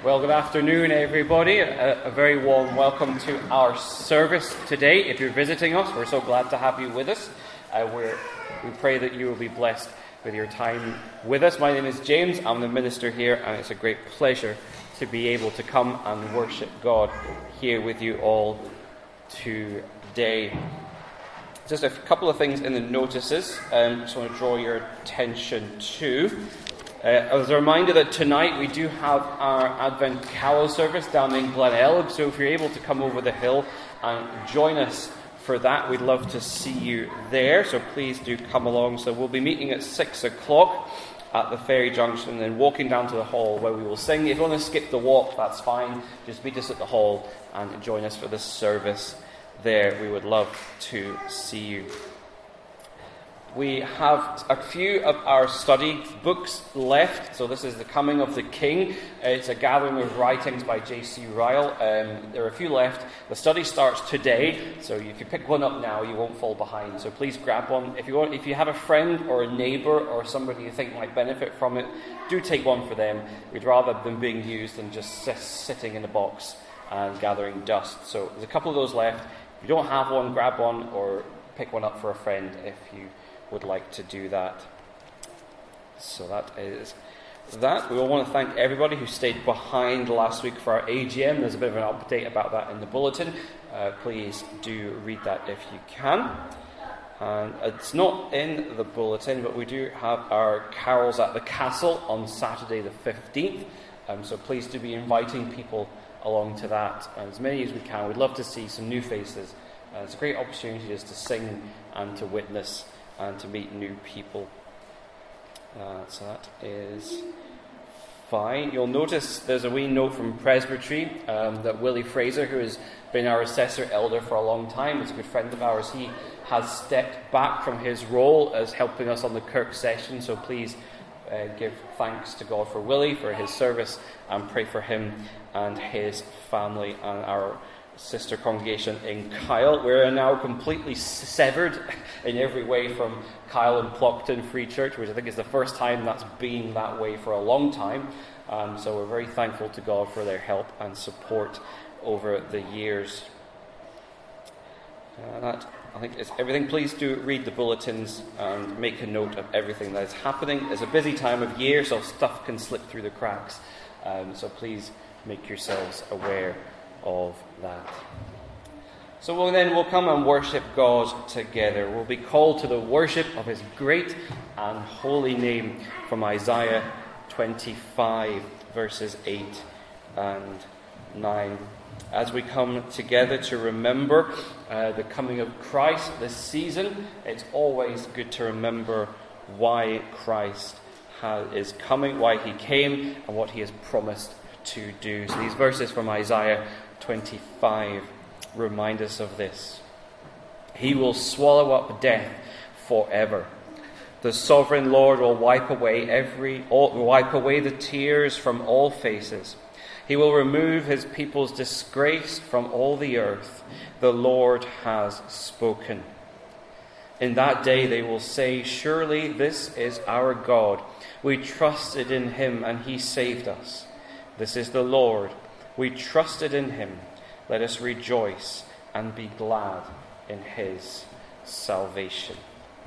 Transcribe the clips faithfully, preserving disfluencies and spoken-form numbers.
Well, good afternoon, everybody. A, a very warm welcome to our service today. If you're visiting us, we're so glad to have you with us. Uh, we're, we pray that you will be blessed with your time with us. My name is James. I'm the minister here, and it's a great pleasure to be able to come and worship God here with you all today. Just a couple of things in the notices um, I just want to draw your attention to. Uh, as a reminder that tonight we do have our Advent Carol service down in Glenelg, so if you're able to come over the hill and join us for that, we'd love to see you there, so please do come along. So we'll be meeting at six o'clock at the ferry junction and then walking down to the hall where we will sing. If you want to skip the walk, that's fine. Just meet us at the hall and join us for this service there. We would love to see you. We have a few of our study books left. So this is The Coming of the King. It's a gathering of writings by J C Ryle. Um, there are a few left. The study starts today, so if you pick one up now, you won't fall behind. So please grab one. If you want, if you have a friend or a neighbour or somebody you think might benefit from it, do take one for them. We'd rather them being used than just sitting in a box and gathering dust. So there's a couple of those left. If you don't have one, grab one or pick one up for a friend if you would like to do that. So that is that. We all want to thank everybody who stayed behind last week for our A G M. There's a bit of an update about that in the bulletin. Uh, please do read that if you can. And it's not in the bulletin, but we do have our carols at the castle on Saturday the fifteenth. Um, so please do be inviting people along to that, as many as we can. We'd love to see some new faces. Uh, it's a great opportunity just to sing and to witness and to meet new people. Uh, so that is fine. You'll notice there's a wee note from Presbytery um, that Willie Fraser, who has been our assessor elder for a long time, is a good friend of ours. He has stepped back from his role as helping us on the Kirk session, so please uh, give thanks to God for Willie, for his service, and pray for him and his family and our sister congregation in Kyle. We're now completely severed in every way from Kyle and Plockton Free Church, which I think is the first time that's been that way for a long time. Um, so we're very thankful to God for their help and support over the years. Uh, that I think is everything. Please do read the bulletins and make a note of everything that is happening. It's a busy time of year, so stuff can slip through the cracks. Um, so please make yourselves aware of that. So we'll then we'll come and worship God together. We'll be called to the worship of his great and holy name from Isaiah twenty-five, verses eight and nine. As we come together to remember uh, the coming of Christ this season, it's always good to remember why Christ has, is coming, why he came, and what he has promised to do. So these verses from Isaiah twenty-five remind us of this. He will swallow up death forever. The sovereign Lord will wipe away every all, wipe away the tears from all faces. He will remove his people's disgrace from all the earth. The Lord has spoken. In that day they will say, "Surely this is our God. We trusted in him and he saved us. This is the Lord. We trusted in him. Let us rejoice and be glad in his salvation."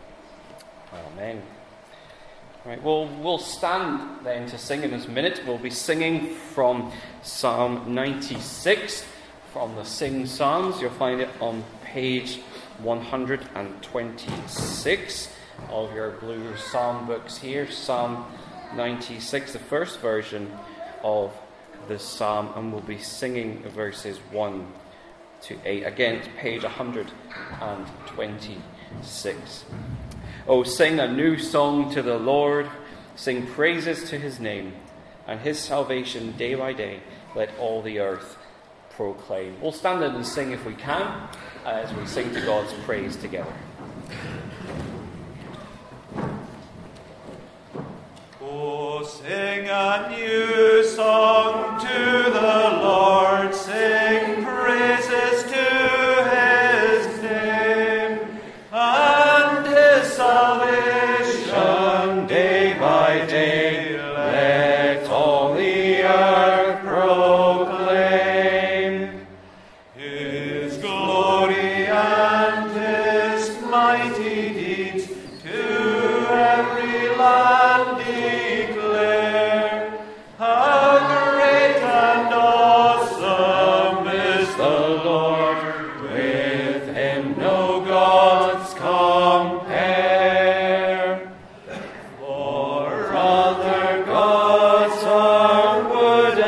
Amen. All right, we'll, we'll stand then to sing in this minute. We'll be singing from Psalm ninety-six, from the Sing Psalms. You'll find it on page one hundred twenty-six of your blue psalm books here. Psalm ninety-six, the first version of this psalm, and we'll be singing verses one to eight. Again, it's page one hundred twenty-six. Oh, sing a new song to the Lord, sing praises to his name, and his salvation day by day let all the earth proclaim. We'll stand in and sing if we can, as we sing to God's praise together. Oh, sing a new song to the Lord, sing praises to his name, and his salvation day by day let all the earth proclaim.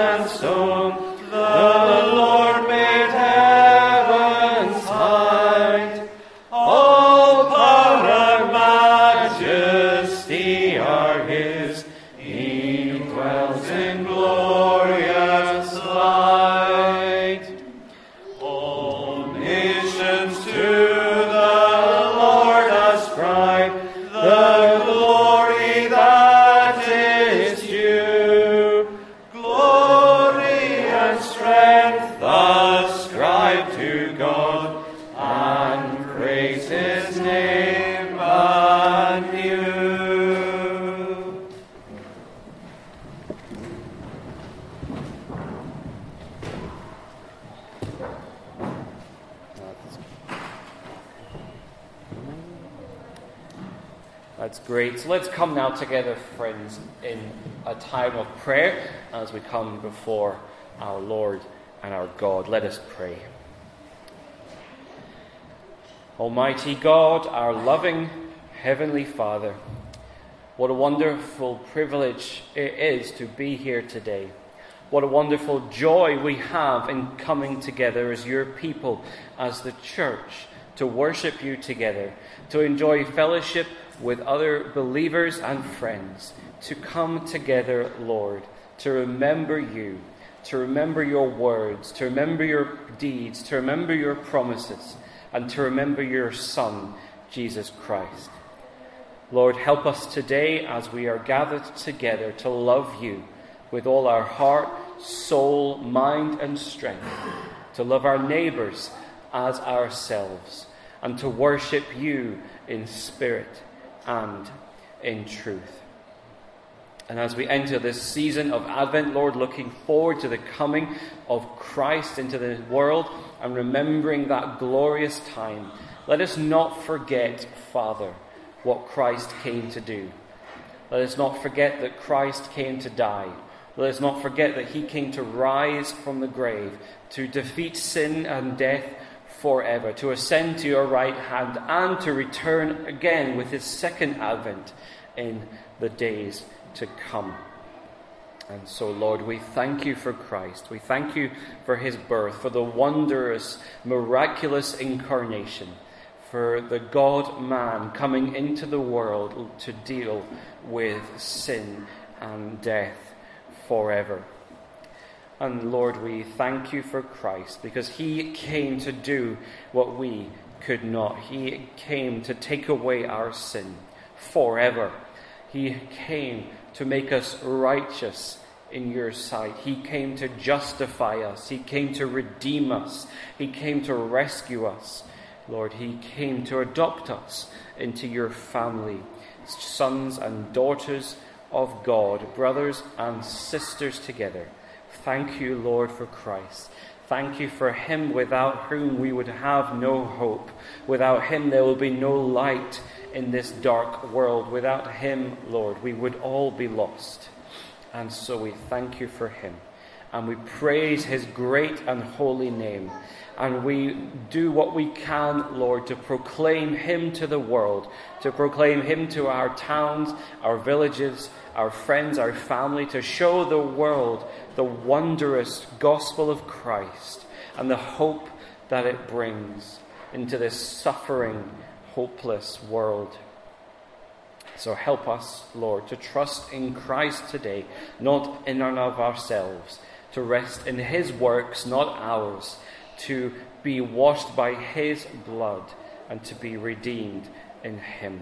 and stone, the Lord made heaven's height. All power and majesty are his. He dwells in glorious light. All nations to the Lord ascribe the glory that is due. Glory and strength ascribe to God, and praise his name anew. That's great. So let's come now together, friends, in a time of prayer as we come before our Lord and our God. Let us pray. Almighty God, our loving Heavenly Father, what a wonderful privilege it is to be here today. What a wonderful joy we have in coming together as your people, as the church, to worship you together, to enjoy fellowship with other believers and friends, to come together, Lord, to remember you, to remember your words, to remember your deeds, to remember your promises, and to remember your Son, Jesus Christ. Lord, help us today as we are gathered together to love you with all our heart, soul, mind, and strength, to love our neighbours as ourselves, and to worship you in spirit and in truth. And as we enter this season of Advent, Lord, looking forward to the coming of Christ into the world and remembering that glorious time, let us not forget, Father, what Christ came to do. Let us not forget that Christ came to die. Let us not forget that he came to rise from the grave, to defeat sin and death forever, to ascend to your right hand, and to return again with his second advent in the days to come. And so, Lord, we thank you for Christ. We thank you for his birth, for the wondrous, miraculous incarnation, for the God-man coming into the world to deal with sin and death forever. And Lord, we thank you for Christ, because he came to do what we could not. He came to take away our sin forever. He came to make us righteous in your sight. He came to justify us. He came to redeem us. He came to rescue us. Lord, he came to adopt us into your family, sons and daughters of God, brothers and sisters together. Thank you, Lord, for Christ. Thank you for him, without whom we would have no hope. Without him there will be no light in this dark world. Without him, Lord, we would all be lost. And so we thank you for him. And we praise his great and holy name. And we do what we can, Lord, to proclaim him to the world, to proclaim him to our towns, our villages, our friends, our family, to show the world the wondrous gospel of Christ and the hope that it brings into this suffering, hopeless world. So help us, Lord, to trust in Christ today, not in and of ourselves, to rest in his works, not ours, to be washed by his blood and to be redeemed in him.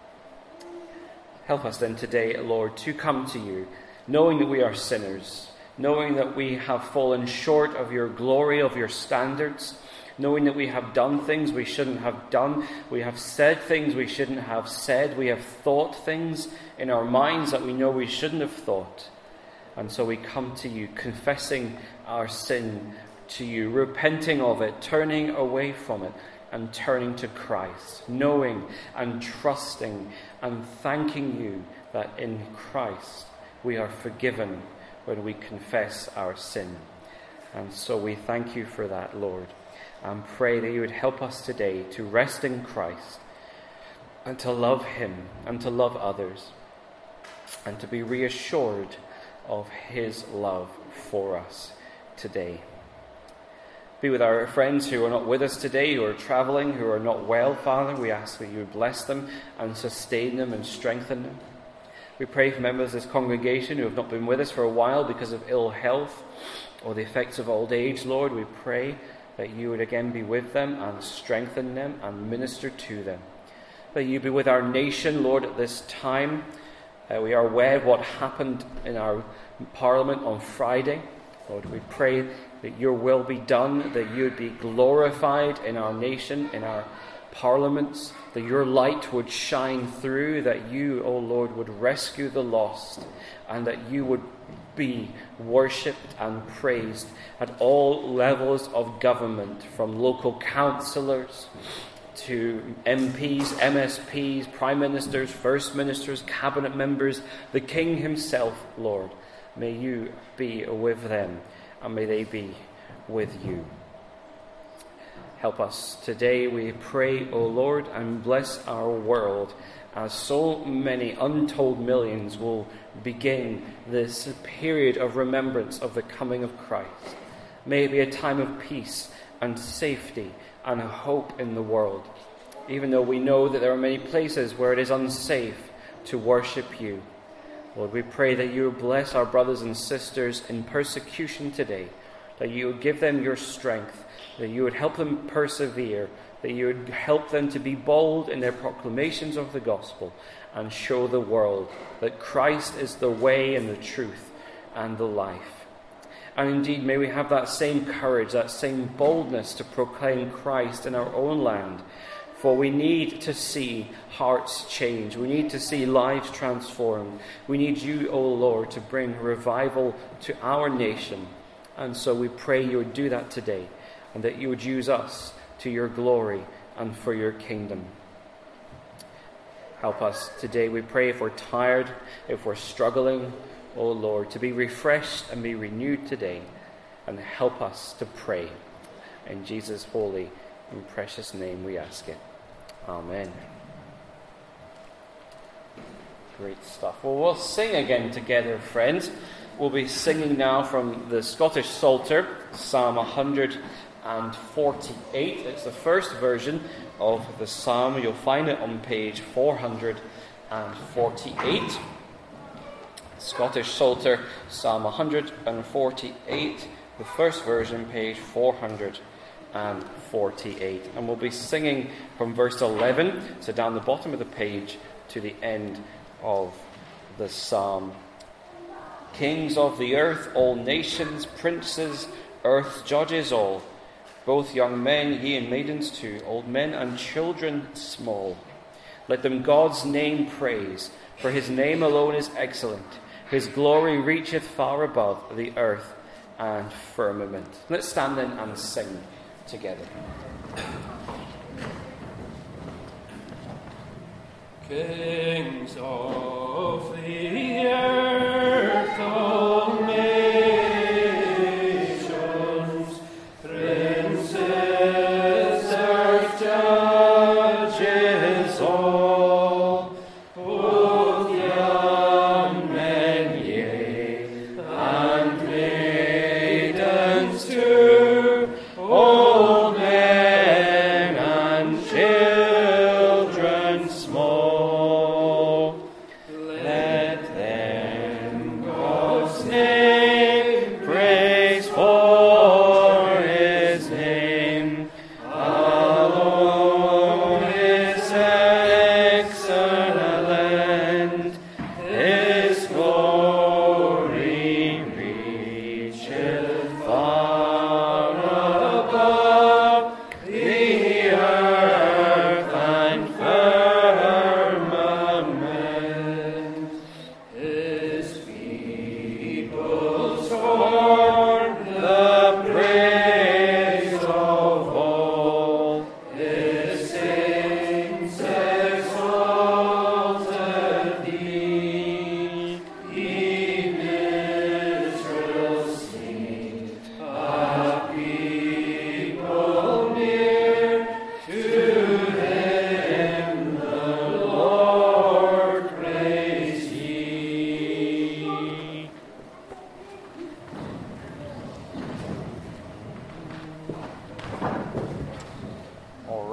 Help us then today, Lord, to come to you, knowing that we are sinners, knowing that we have fallen short of your glory, of your standards, knowing that we have done things we shouldn't have done, we have said things we shouldn't have said, we have thought things in our minds that we know we shouldn't have thought. And so we come to you, confessing our sin to you, repenting of it, turning away from it, and turning to Christ, knowing and trusting and thanking you that in Christ we are forgiven when we confess our sin. And so we thank you for that, Lord, and pray that you would help us today to rest in Christ and to love him and to love others and to be reassured of his love for us today. Be with our friends who are not with us today, who are travelling, who are not well, Father. We ask that you would bless them and sustain them and strengthen them. We pray for members of this congregation who have not been with us for a while because of ill health or the effects of old age, Lord. We pray that you would again be with them and strengthen them and minister to them. That you be with our nation, Lord, at this time. Uh, we are aware of what happened in our Parliament on Friday. Lord, we pray that your will be done, that you would be glorified in our nation, in our parliaments, that your light would shine through, that you, O Lord, would rescue the lost, and that you would be worshipped and praised at all levels of government, from local councillors to M Ps, M S Ps, Prime Ministers, First Ministers, Cabinet members, the King himself, Lord. May you be with them, and may they be with you. Help us today, we pray, O Lord, and bless our world, as so many untold millions will begin this period of remembrance of the coming of Christ. May it be a time of peace and safety and hope in the world, even though we know that there are many places where it is unsafe to worship you. Lord, we pray that you would bless our brothers and sisters in persecution today, that you would give them your strength, that you would help them persevere, that you would help them to be bold in their proclamations of the gospel and show the world that Christ is the way and the truth and the life. And indeed, may we have that same courage, that same boldness to proclaim Christ in our own land. For we need to see hearts change. We need to see lives transformed. We need you, O Lord, to bring revival to our nation. And so we pray you would do that today, and that you would use us to your glory and for your kingdom. Help us today, we pray, if we're tired, if we're struggling, O Lord, to be refreshed and be renewed today. And help us to pray. In Jesus' holy and precious name we ask it. Amen. Great stuff. Well, we'll sing again together, friends. We'll be singing now from the Scottish Psalter, Psalm one forty-eight. It's the first version of the psalm. You'll find it on page four hundred forty-eight. Scottish Psalter, Psalm one forty-eight, the first version, page four hundred forty-eight. And we'll be singing from verse eleven, so down the bottom of the page, to the end of the psalm. Kings of the earth, all nations, princes, earth's judges all, both young men, ye and maidens too, old men and children small. Let them God's name praise, for his name alone is excellent. His glory reacheth far above the earth and firmament. Let's stand then and sing together. Kings of the earth, all nations, princes, earth judges all, both young men, yea, and maidens too, old men and children small. Let them God's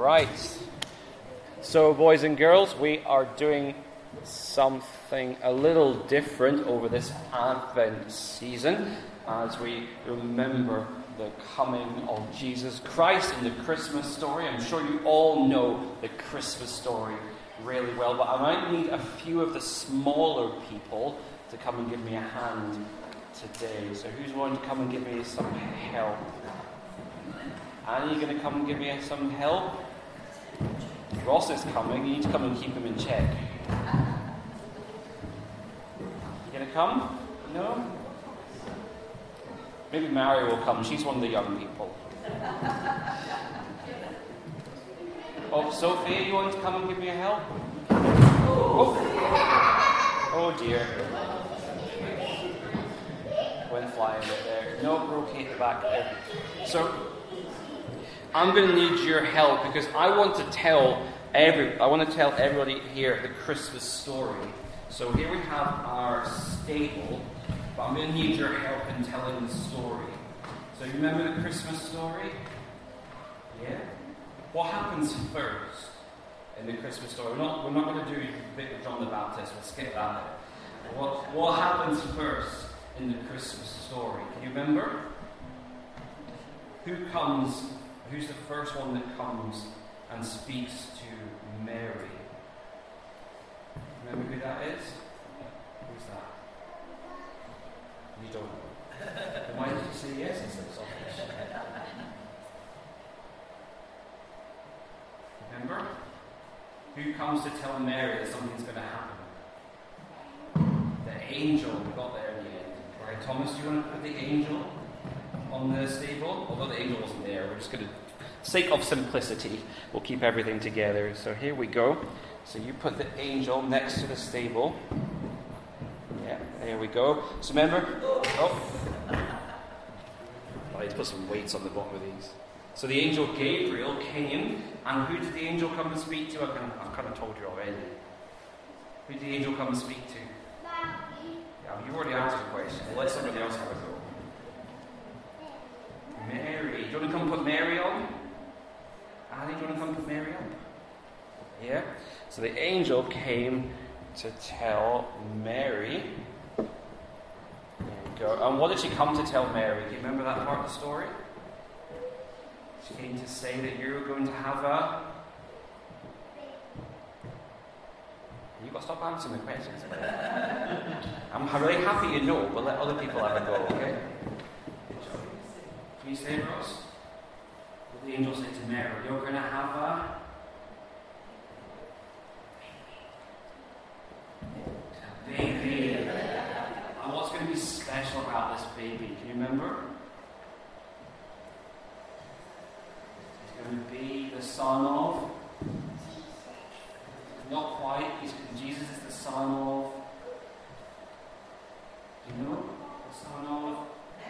right. So, boys and girls, we are doing something a little different over this Advent season as we remember the coming of Jesus Christ in the Christmas story. I'm sure you all know the Christmas story really well, but I might need a few of the smaller people to come and give me a hand today. So who's going to come and give me some help? Annie, you going to come and give me some help? Ross is coming. You need to come and keep him in check. You going to come? No? Maybe Mary will come. She's one of the young people. Oh, Sophia, you want to come and give me a help? Oh, oh dear. Went flying right there. No, we're okay at the back there. So, I'm going to need your help because I want to tell every. I want to tell everybody here the Christmas story. So here we have our stable, but I'm going to need your help in telling the story. So you remember the Christmas story? Yeah. What happens first in the Christmas story? We're not. We're not going to do the bit with John the Baptist. We'll skip that. What What happens first in the Christmas story? Can you remember? Who comes? Who's the first one that comes and speaks to Mary? Remember who that is? Who's that? You don't know. Why did you say yes? It's so selfish. Remember? Who comes to tell Mary that something's going to happen? The angel. We got there in the end. Right, Thomas, do you want to put the angel on the stable? Although the angel wasn't there, we're just going to, sake of simplicity, we'll keep everything together. So here we go. So you put the angel next to the stable. Yeah, there we go. So remember, oh, I need to put some weights on the bottom of these. So the angel Gabriel came, and who did the angel come and speak to? I kind of, I've kind of told you already. Who did the angel come and speak to? Yeah, you've already answered the question. Let somebody else have a go. Mary. Do you want to come put Mary on? Annie, do you want to come put Mary on? Yeah? So the angel came to tell Mary. There you go. And what did she come to tell Mary? Do you remember that part of the story? She came to say that you're going to have a... You've got to stop answering the questions. I'm really happy you know, but let other people have a go, okay? Can you say it, Ross? What the angel said to Mary, you're going to have a... a baby. And what's going to be special about this baby? Can you remember? He's going to be the son of... Not quite. He's, Jesus is the son of... Do you know? The son of...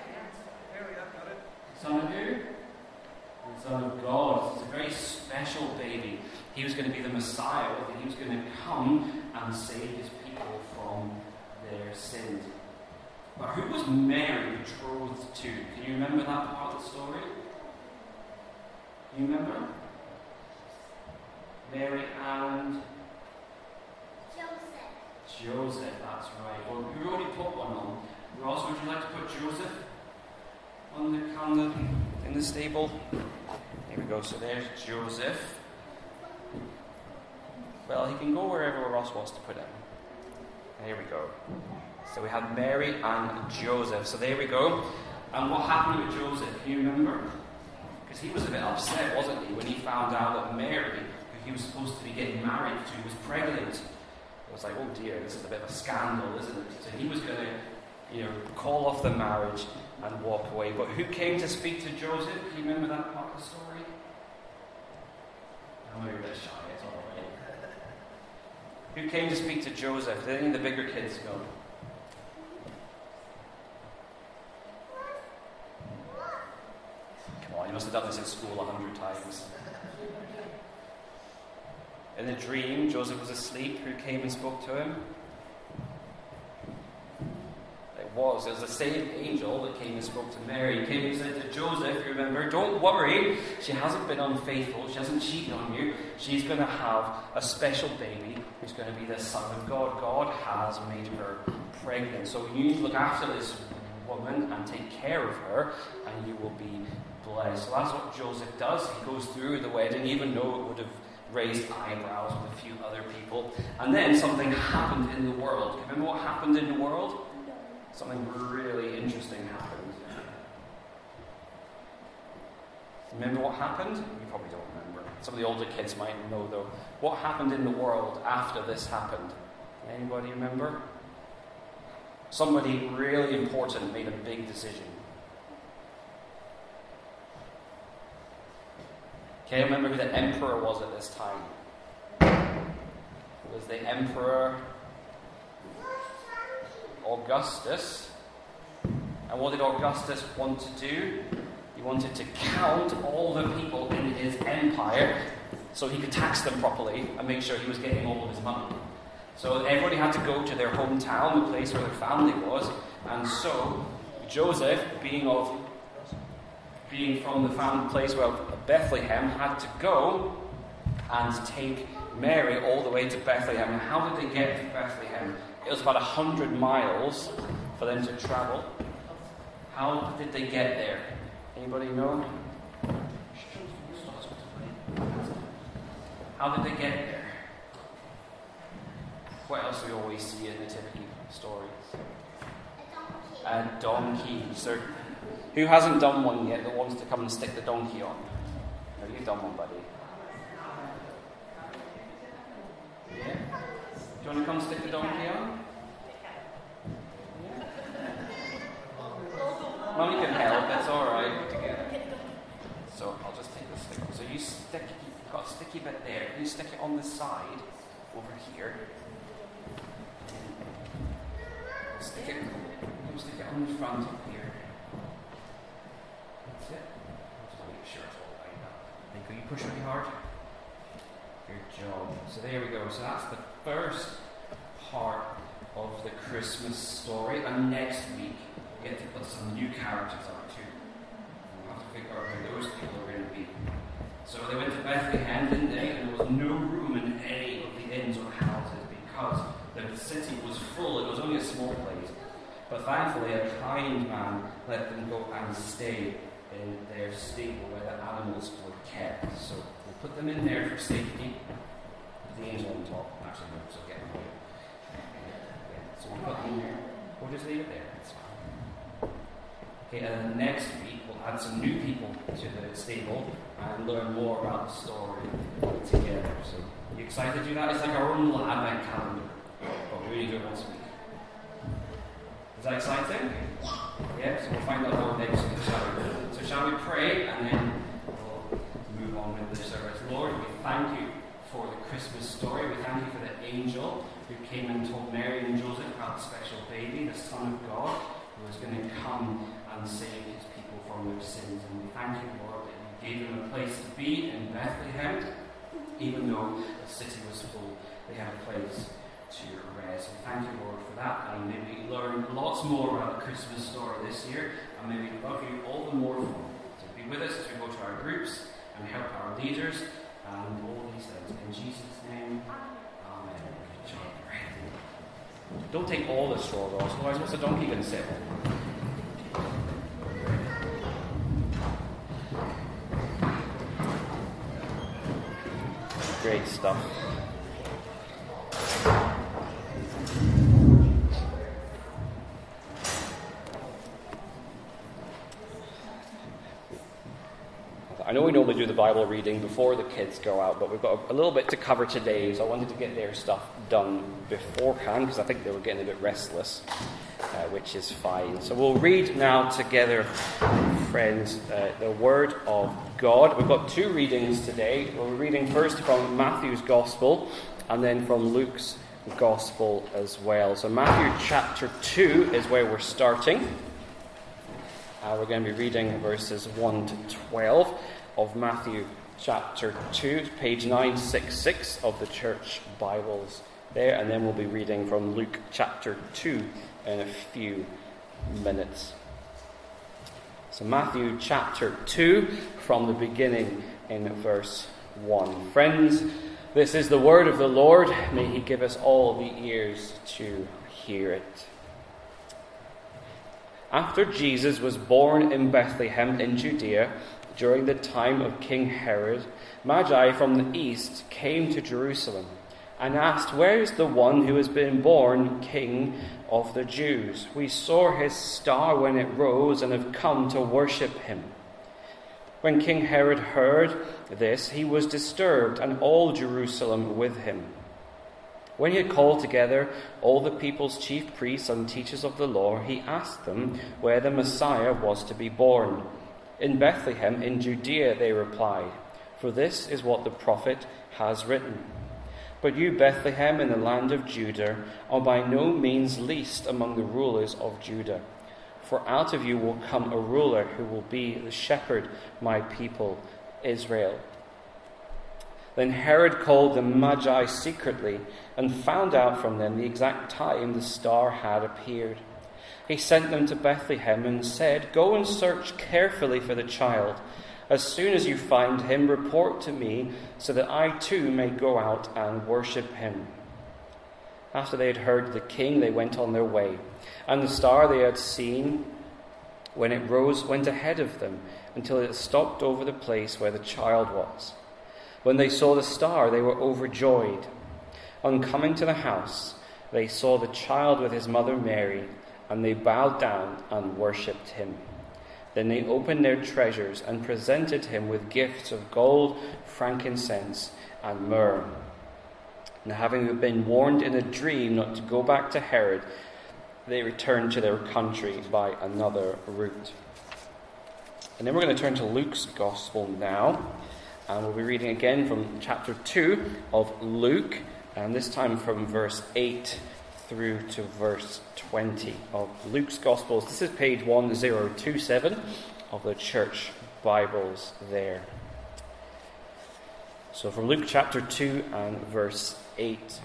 Son of who? The Son of God. It's a very special baby. He was going to be the Messiah. He was going to come and save his people from their sins. But who was Mary betrothed to? Can you remember that part of the story? Can you remember? Mary and Joseph. Joseph, that's right. Well, we already put one on. Ross, would you like to put Joseph on the, on the in the stable? There we go. So there's Joseph. Well, he can go wherever Ross wants to put him. There we go. So we have Mary and Joseph. So there we go. And what happened with Joseph? Can you remember? Because he was a bit upset, wasn't he, when he found out that Mary, who he was supposed to be getting married to, was pregnant. It was like, oh dear, this is a bit of a scandal, isn't it? So he was going to, you know, call off the marriage and walk away. But who came to speak to Joseph? Can you remember that part of the story? I know you're a bit shy, it's all right. Who came to speak to Joseph? Did any of the bigger kids go? Come on, you must have done this in school a hundred times. In a dream, Joseph was asleep. Who came and spoke to him? Like, was. It was the same angel that came and spoke to Mary. He came and said to Joseph, remember, don't worry, she hasn't been unfaithful, she hasn't cheated on you. She's going to have a special baby who's going to be the Son of God. God has made her pregnant. So you need to look after this woman and take care of her, and you will be blessed. So that's what Joseph does. He goes through the wedding, even though it would have raised eyebrows with a few other people. And then something happened in the world. Do you remember what happened in the world? Something really interesting happened. Remember what happened? You probably don't remember. Some of the older kids might know though. What happened in the world after this happened? Anybody remember? Somebody really important made a big decision. Okay, remember who the emperor was at this time? It was the Emperor Augustus. And what did Augustus want to do? He wanted to count all the people in his empire so he could tax them properly and make sure he was getting all of his money. So everybody had to go to their hometown, the place where their family was. And so Joseph, being of being from the family place of Bethlehem, had to go and take Mary all the way to Bethlehem. And how did they get to Bethlehem? It was about a hundred miles for them to travel. How did they get there? Anybody know? How did they get there? What else do we always see in nativity stories? A donkey. So, who hasn't done one yet that wants to come and stick the donkey on? No, you've done one, buddy. Yeah? Do you want to come stick the donkey on? Yeah? Mummy can help, it's alright. Together. So, I'll just take the stick. So, you stick, you've got a sticky bit there. You stick it on the side, over here. Stick it, you stick it on the front up here. That's it. Just make sure it's all lined up. Then can you push really hard? Good job. So there we go. So that's the first part of the Christmas story. And next week we get to put some new characters on too. We'll have to figure out who those people are going to be. So they went to Bethlehem, didn't they? And there was no room in any of the inns or houses because the city was full. It was only a small place. But thankfully, a kind man let them go and stay in their stable where the animals were kept. So we put them in there for safety. The angel on top. Actually, no, so get them away. Yeah, so we put them there. We'll just leave it there. It's fine. Okay, and then next week we'll add some new people to the stable and learn more about the story together. So, are you excited to do that? It's like our own little advent calendar. But we really do it once a week. Is that exciting? Yeah, so we'll find out more next week, shall we? So shall we pray and then we'll move on with the service. Lord, we thank you for the Christmas story. We thank you for the angel who came and told Mary and Joseph about the special baby, the Son of God, who was going to come and save his people from their sins. And we thank you, Lord, that you gave them a place to be in Bethlehem, even though the city was full. They had a place to rest. We thank you, Lord, for that, and may we learn lots more about the Christmas story this year, and may we love you all the more for it. So be with us as we go to our groups and help our leaders and all these things. In Jesus' name, amen. Good job. Don't take all the straw, though, otherwise what's the donkey going to say? Great stuff. I know we normally do the Bible reading before the kids go out, but we've got a, a little bit to cover today, so I wanted to get their stuff done beforehand, because I think they were getting a bit restless, uh, which is fine. So we'll read now together, friends, uh, the Word of God. We've got two readings today. We're reading first from Matthew's Gospel, and then from Luke's Gospel as well. So Matthew chapter two is where we're starting. Uh, we're going to be reading verses one to twelve of Matthew chapter two, page nine sixty-six of the church Bibles there, and then we'll be reading from Luke chapter two in a few minutes. So Matthew chapter two, from the beginning in verse one. Friends, this is the word of the Lord. May he give us all the ears to hear it. After Jesus was born in Bethlehem in Judea, during the time of King Herod, Magi from the east came to Jerusalem and asked, "Where is the one who has been born King of the Jews? We saw his star when it rose and have come to worship him." When King Herod heard this, he was disturbed, and all Jerusalem with him. When he had called together all the people's chief priests and teachers of the law, he asked them where the Messiah was to be born. "In Bethlehem in Judea," they replied, "for this is what the prophet has written. But you, Bethlehem, in the land of Judah, are by no means least among the rulers of Judah. For out of you will come a ruler who will be the shepherd, my people, Israel." Then Herod called the Magi secretly and found out from them the exact time the star had appeared. He sent them to Bethlehem and said, "Go and search carefully for the child. As soon as you find him, report to me, so that I too may go out and worship him." After they had heard the king, they went on their way. And the star they had seen when it rose went ahead of them until it stopped over the place where the child was. When they saw the star, they were overjoyed. On coming to the house, they saw the child with his mother Mary, and they bowed down and worshipped him. Then they opened their treasures and presented him with gifts of gold, frankincense, and myrrh. And having been warned in a dream not to go back to Herod, they returned to their country by another route. And then we're going to turn to Luke's Gospel now. And we'll be reading again from chapter two of Luke, and this time from verse eight through to verse twenty of Luke's Gospels. This is page one thousand twenty-seven of the church Bibles there. So from Luke chapter two and verse eight.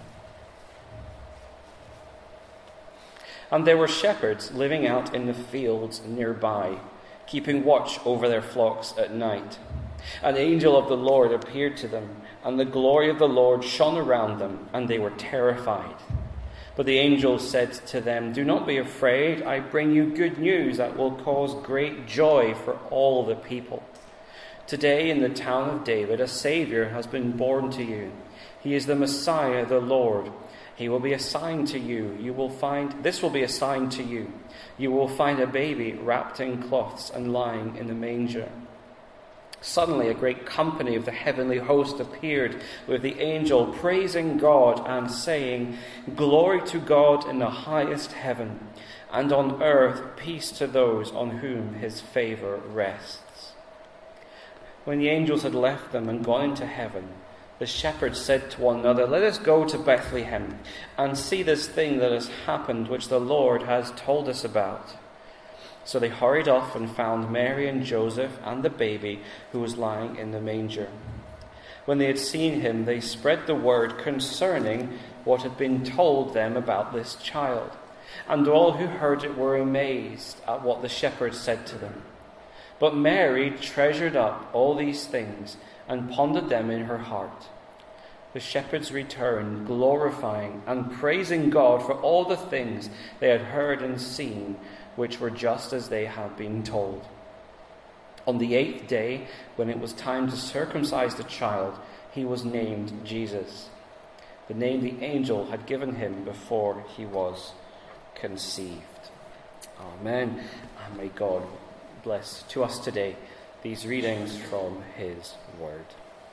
"And there were shepherds living out in the fields nearby, keeping watch over their flocks at night. An angel of the Lord appeared to them, and the glory of the Lord shone around them, and they were terrified. But the angel said to them, 'Do not be afraid. I bring you good news that will cause great joy for all the people. Today in the town of David a Saviour has been born to you. He is the Messiah, the Lord. He will be a sign to you. You will find this will be a sign to you. You will find a baby wrapped in cloths and lying in the manger.' Suddenly a great company of the heavenly host appeared with the angel, praising God and saying, 'Glory to God in the highest heaven, and on earth peace to those on whom his favour rests.' When the angels had left them and gone into heaven, the shepherds said to one another, 'Let us go to Bethlehem and see this thing that has happened, which the Lord has told us about.' So they hurried off and found Mary and Joseph and the baby who was lying in the manger. When they had seen him, they spread the word concerning what had been told them about this child. And all who heard it were amazed at what the shepherds said to them. But Mary treasured up all these things and pondered them in her heart. The shepherds returned, glorifying and praising God for all the things they had heard and seen, which were just as they had been told. On the eighth day, when it was time to circumcise the child, he was named Jesus, the name the angel had given him before he was conceived." Amen. And may God bless to us today these readings from his word.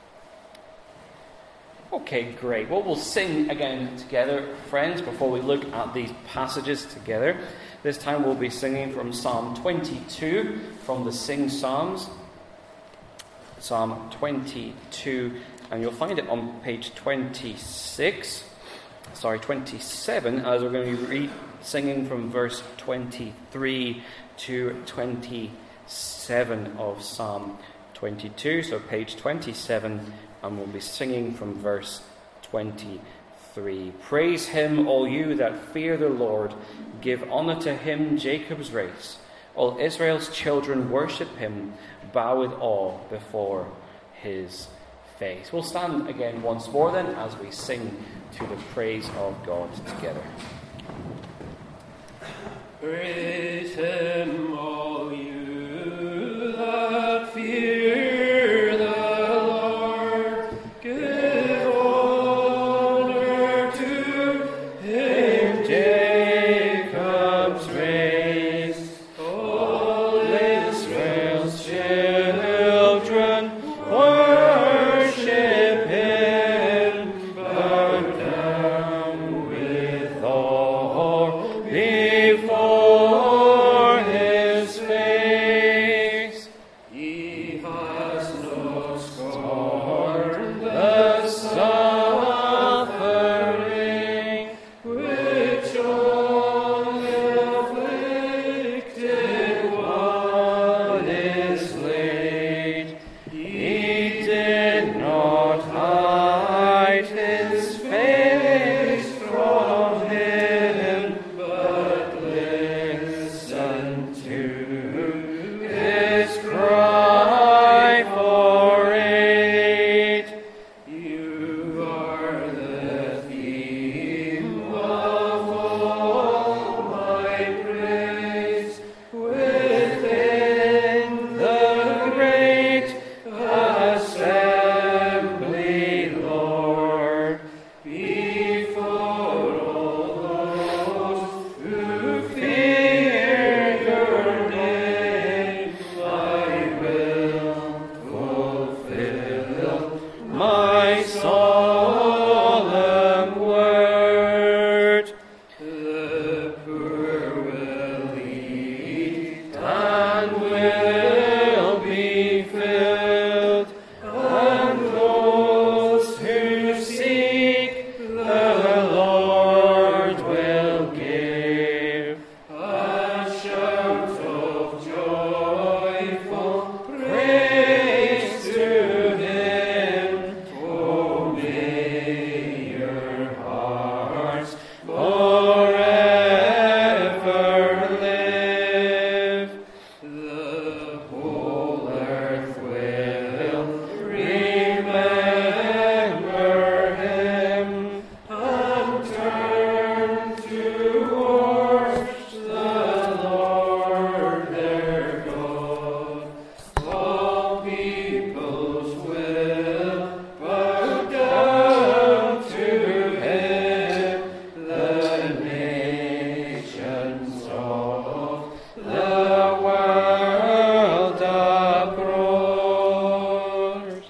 Okay, great. Well, we'll sing again together, friends, before we look at these passages together. This time we'll be singing from Psalm twenty-two, from the Sing Psalms. Psalm twenty-two, and you'll find it on page twenty-six, sorry, twenty-seven, as we're going to be re- singing from verse twenty-three to twenty-seven of Psalm twenty-two. So page twenty-seven, and we'll be singing from verse twenty-three. three. Praise him, all you that fear the Lord. Give honor to him, Jacob's race. All Israel's children worship him. Bow with awe before his face. We'll stand again once more then as we sing to the praise of God together. Praise him, all you that fear the Lord. Give honor to him, Jacob's race. All Israel's children worship him. Bow down with awe before his face. He has no scorn the suffering which on the afflicted one is laid. He did not hide his face from him, but listen to his cry for aid. You are the theme of all my praise within the great assembly, Lord. Before all those who fear your name, I will fulfill my solemn word. The poor will eat and will be filled, and those who seek the Lord will give a shout of joyful praise to him. Oh, may your hearts forever live. The whole earth will remember him and turn towards the Lord their God. All peoples will bow down to him, the nations of the world abroad.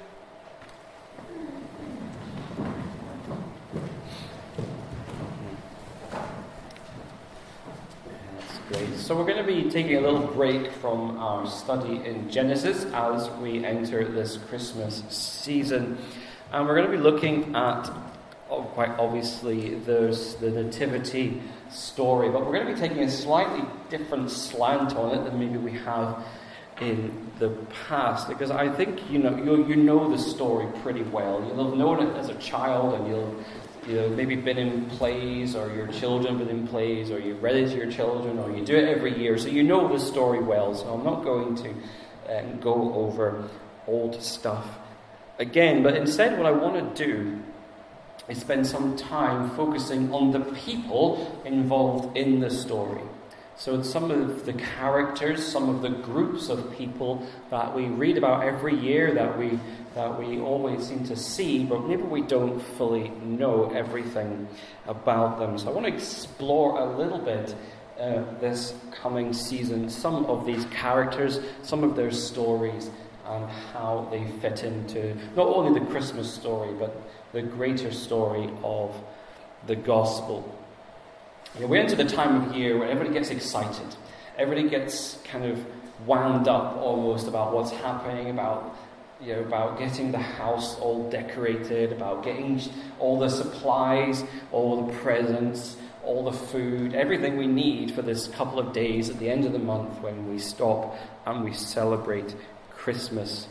That's great. So we're going to be taking a little break from our study in Genesis as we enter this Christmas season. And we're going to be looking at, oh, quite obviously, there's the Nativity story, but we're going to be taking a slightly different slant on it than maybe we have in the past, because I think you know you you know the story pretty well. You'll have known it as a child, and you'll you know maybe been in plays, or your children been in plays, or you've read it to your children, or you do it every year, so you know the story well. So I'm not going to um, go over old stuff again, but instead what I want to do is spend some time focusing on the people involved in the story. So some of the characters, some of the groups of people that we read about every year, that we that we always seem to see, but maybe we don't fully know everything about them. So I want to explore a little bit uh, this coming season, some of these characters, some of their stories, and how they fit into not only the Christmas story, but the greater story of the gospel. You know, we're into the time of year where everybody gets excited. Everybody gets kind of wound up almost about what's happening, about you know, about getting the house all decorated, about getting all the supplies, all the presents, all the food, everything we need for this couple of days at the end of the month when we stop and we celebrate Christmas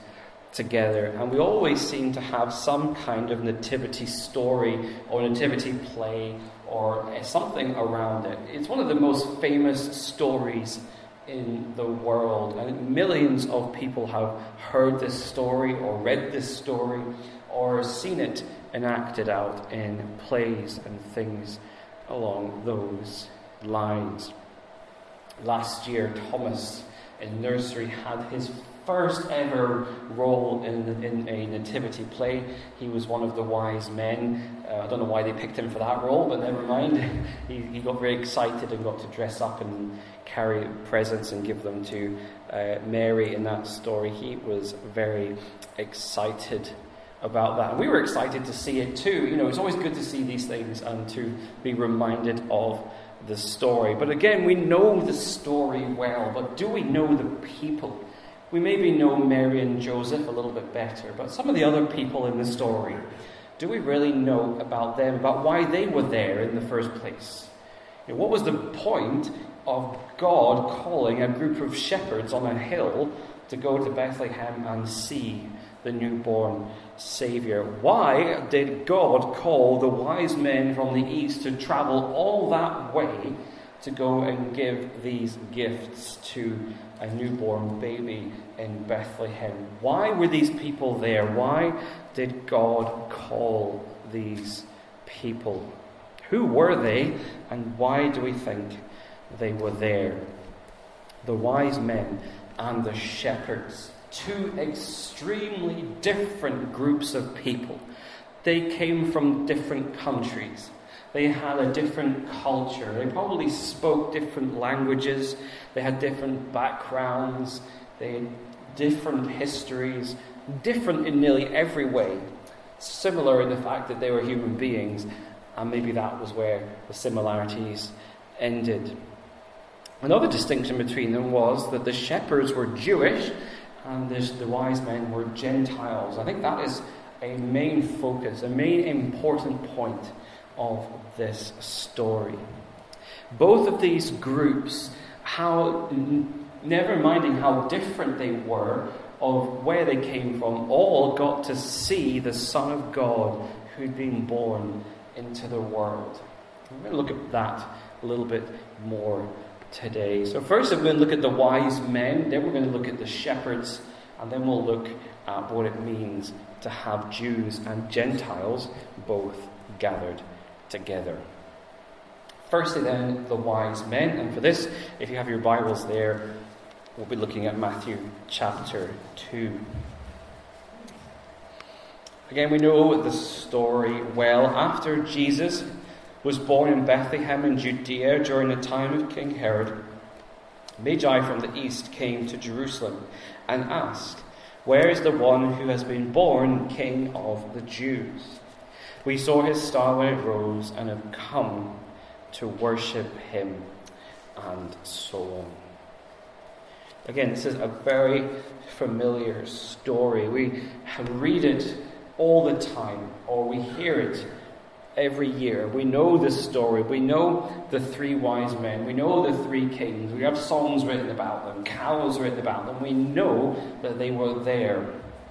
together. And we always seem to have some kind of nativity story or nativity play or something around it. It's one of the most famous stories in the world, and millions of people have heard this story or read this story or seen it enacted out in plays and things along those lines. Last year, Thomas in nursery had his first ever role in, in a nativity play. He was one of the wise men. Uh, I don't know why they picked him for that role, but never mind. he, he got very excited and got to dress up and carry presents and give them to uh, Mary in that story. He was very excited about that. And we were excited to see it too. You know, it's always good to see these things and to be reminded of the story. But again, we know the story well, but do we know the people? We maybe know Mary and Joseph a little bit better, but some of the other people in the story, do we really know about them, about why they were there in the first place? You know, what was the point of God calling a group of shepherds on a hill to go to Bethlehem and see the newborn Saviour? Why did God call the wise men from the east to travel all that way to go and give these gifts to a newborn baby in Bethlehem? Why were these people there? Why did God call these people? Who were they, and why do we think they were there? The wise men and the shepherds, two extremely different groups of people. They came from different countries. They had a different culture. They probably spoke different languages. They had different backgrounds. They had different histories, different in nearly every way. Similar in the fact that they were human beings, and maybe that was where the similarities ended. Another distinction between them was that the shepherds were Jewish and this, the wise men were Gentiles. I think that is a main focus, a main important point of this story. Both of these groups, how, never minding how different they were of where they came from, all got to see the Son of God who'd been born into the world. We're going to look at that a little bit more today. So first we're going to look at the wise men, then we're going to look at the shepherds, and then we'll look at what it means to have Jews and Gentiles both gathered together. Firstly then, the wise men, and for this, if you have your Bibles there, we'll be looking at Matthew chapter two. Again, we know the story well. After Jesus was born in Bethlehem in Judea during the time of King Herod, Magi from the east came to Jerusalem and asked, "Where is the one who has been born King of the Jews? We saw his star when it rose and have come to worship him," and so on. Again, this is a very familiar story. We read it all the time, or we hear it every year. We know this story. We know the three wise men. We know the three kings. We have songs written about them, carols written about them. We know that they were there.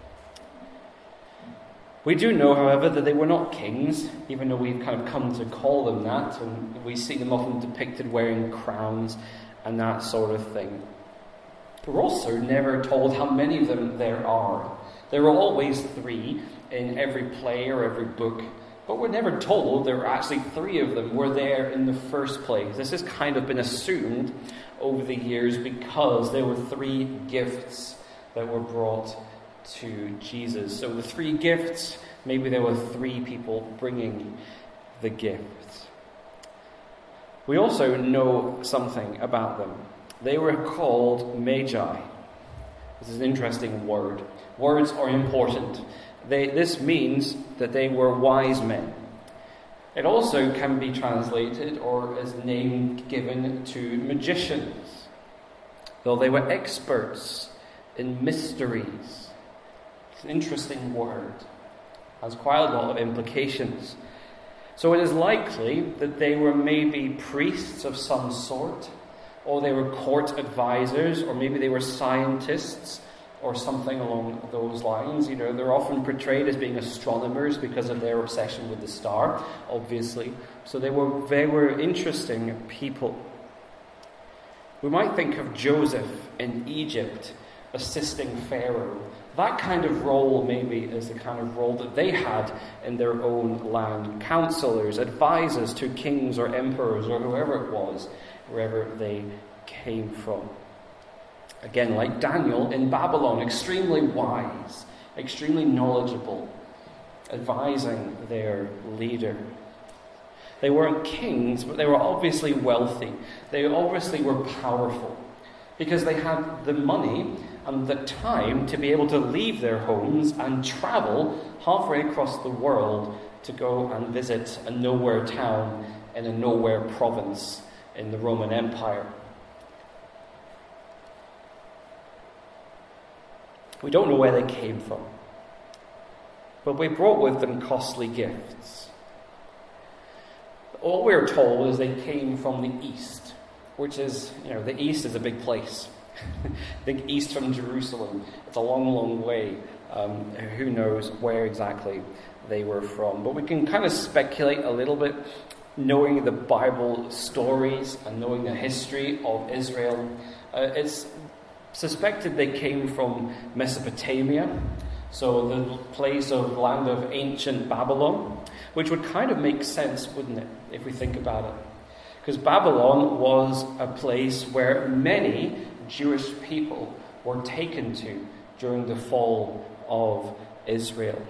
We do know, however, that they were not kings, even though we've kind of come to call them that, and we see them often depicted wearing crowns and that sort of thing. We're also never told how many of them there are. There are always three in every play or every book, but we're never told there are actually three of them were there in the first place. This has kind of been assumed over the years because there were three gifts that were brought to Jesus. So the three gifts, maybe there were three people bringing the gifts. We also know something about them. They were called Magi. This is an interesting word. Words are important. They, this means that they were wise men. It also can be translated or as a name given to magicians, though they were experts in mysteries. It's an interesting word. It has quite a lot of implications. So it is likely that they were maybe priests of some sort, or they were court advisors, or maybe they were scientists, or something along those lines. You know, they're often portrayed as being astronomers because of their obsession with the star, obviously. So they were they were interesting people. We might think of Joseph in Egypt assisting Pharaoh. That kind of role maybe is the kind of role that they had in their own land. Counselors, advisors to kings or emperors or whoever it was, wherever they came from. Again, like Daniel in Babylon, extremely wise, extremely knowledgeable, advising their leader. They weren't kings, but they were obviously wealthy. They obviously were powerful because they had the money and the time to be able to leave their homes and travel halfway across the world to go and visit a nowhere town in a nowhere province in the Roman Empire. We don't know where they came from, but they brought with them costly gifts. All we're told is they came from the east, which is, you know, the east is a big place. Think east from Jerusalem. It's a long, long way. Um, who knows where exactly they were from. But we can kind of speculate a little bit, knowing the Bible stories and knowing the history of Israel. Uh, it's suspected they came from Mesopotamia, so the place of land of ancient Babylon, which would kind of make sense, wouldn't it, if we think about it? Because Babylon was a place where many Jewish people were taken to during the fall of Israel.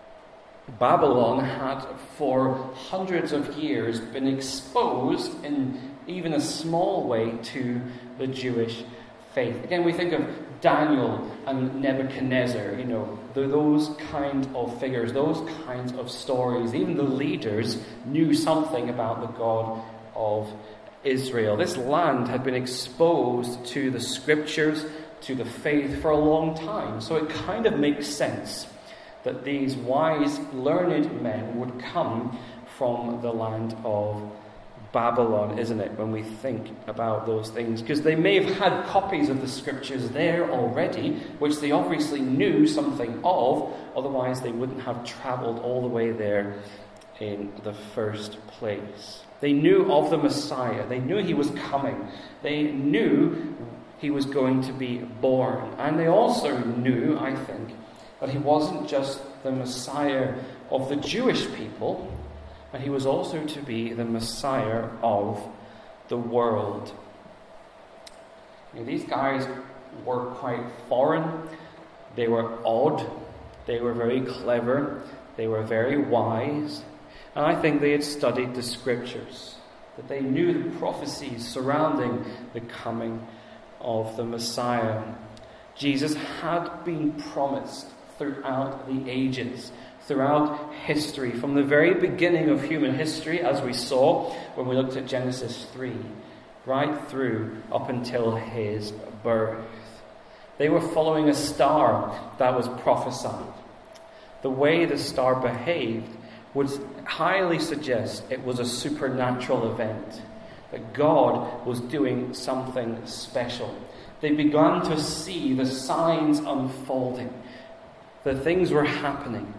Babylon had for hundreds of years been exposed in even a small way to the Jewish faith. Again, we think of Daniel and Nebuchadnezzar, you know, those kind of figures, those kinds of stories. Even the leaders knew something about the God of Israel. This land had been exposed to the scriptures, to the faith for a long time. So it kind of makes sense that these wise, learned men would come from the land of Babylon, isn't it, when we think about those things? Because they may have had copies of the scriptures there already, which they obviously knew something of, otherwise they wouldn't have travelled all the way there in the first place. They knew of the Messiah. They knew he was coming. They knew he was going to be born. And they also knew, I think, that he wasn't just the Messiah of the Jewish people, but he was also to be the Messiah of the world. You know, these guys were quite foreign. They were odd. They were very clever. They were very wise. And I think they had studied the scriptures, that they knew the prophecies surrounding the coming of the Messiah. Jesus had been promised throughout the ages, throughout history, from the very beginning of human history, as we saw when we looked at Genesis three, right through up until his birth. They were following a star that was prophesied. The way the star behaved would highly suggest it was a supernatural event, that God was doing something special. They began to see the signs unfolding, that things were happening.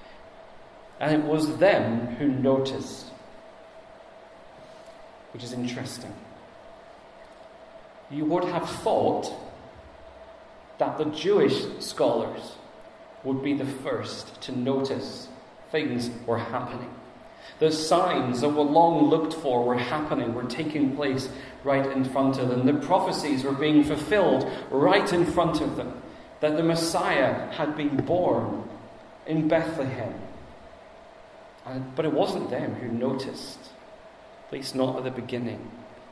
And it was them who noticed, which is interesting. You would have thought that the Jewish scholars would be the first to notice things were happening. The signs that were long looked for were happening, were taking place right in front of them. The prophecies were being fulfilled right in front of them, that the Messiah had been born in Bethlehem. But it wasn't them who noticed, at least not at the beginning.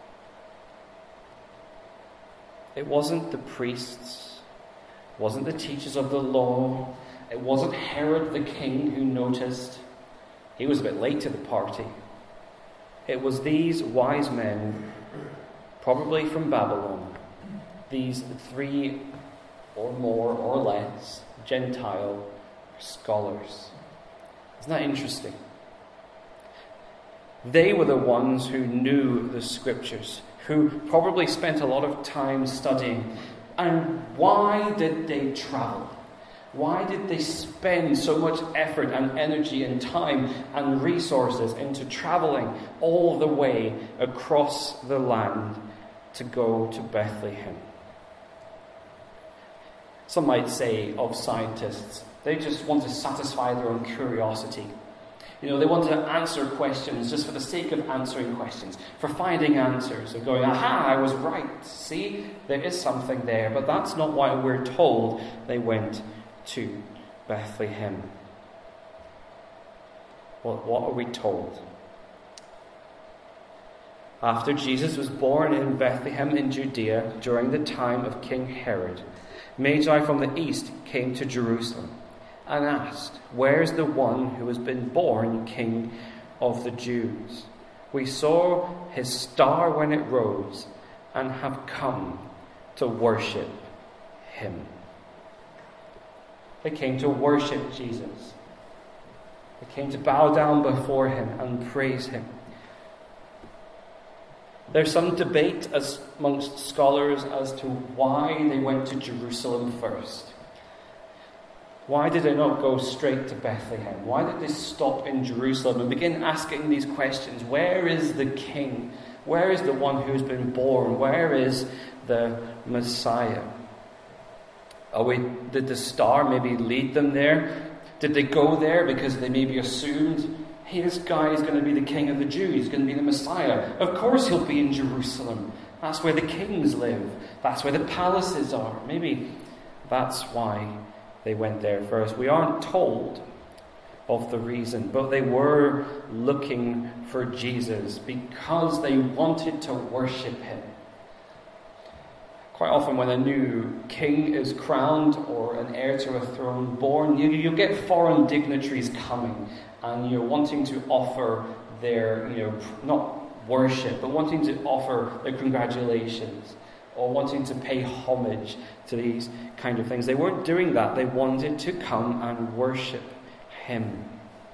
It wasn't the priests, it wasn't the teachers of the law, it wasn't Herod the king who noticed. He was a bit late to the party. It was these wise men, probably from Babylon, these three or more or less Gentile scholars. Isn't that interesting? They were the ones who knew the scriptures, who probably spent a lot of time studying And why did they travel? Why did they spend so much effort and energy and time and resources into traveling all the way across the land to go to Bethlehem? Some might say of scientists, they just want to satisfy their own curiosity. You know, they want to answer questions just for the sake of answering questions, for finding answers and going, aha, I was right. See, there is something there. But that's not why we're told they went to Bethlehem. Well, what are we told? After Jesus was born in Bethlehem in Judea during the time of King Herod, Magi from the east came to Jerusalem and asked, "Where is the one who has been born King of the Jews? We saw his star when it rose and have come to worship him." They came to worship Jesus. They came to bow down before him and praise him. There's some debate as amongst scholars as to why they went to Jerusalem first. Why did they not go straight to Bethlehem? Why did they stop in Jerusalem and begin asking these questions? Where is the king? Where is the one who's been born? Where is the Messiah? Are we, did the star maybe lead them there? Did they go there because they maybe assumed, hey, this guy is going to be the king of the Jews, he's going to be the Messiah. Of course he'll be in Jerusalem. That's where the kings live. That's where the palaces are. Maybe that's why they went there first. We aren't told of the reason, but they were looking for Jesus because they wanted to worship him. Quite often when a new king is crowned or an heir to a throne born, you, you get foreign dignitaries coming and you're wanting to offer their, you know, not worship, but wanting to offer their congratulations or wanting to pay homage to these kind of things. They weren't doing that. They wanted to come and worship him.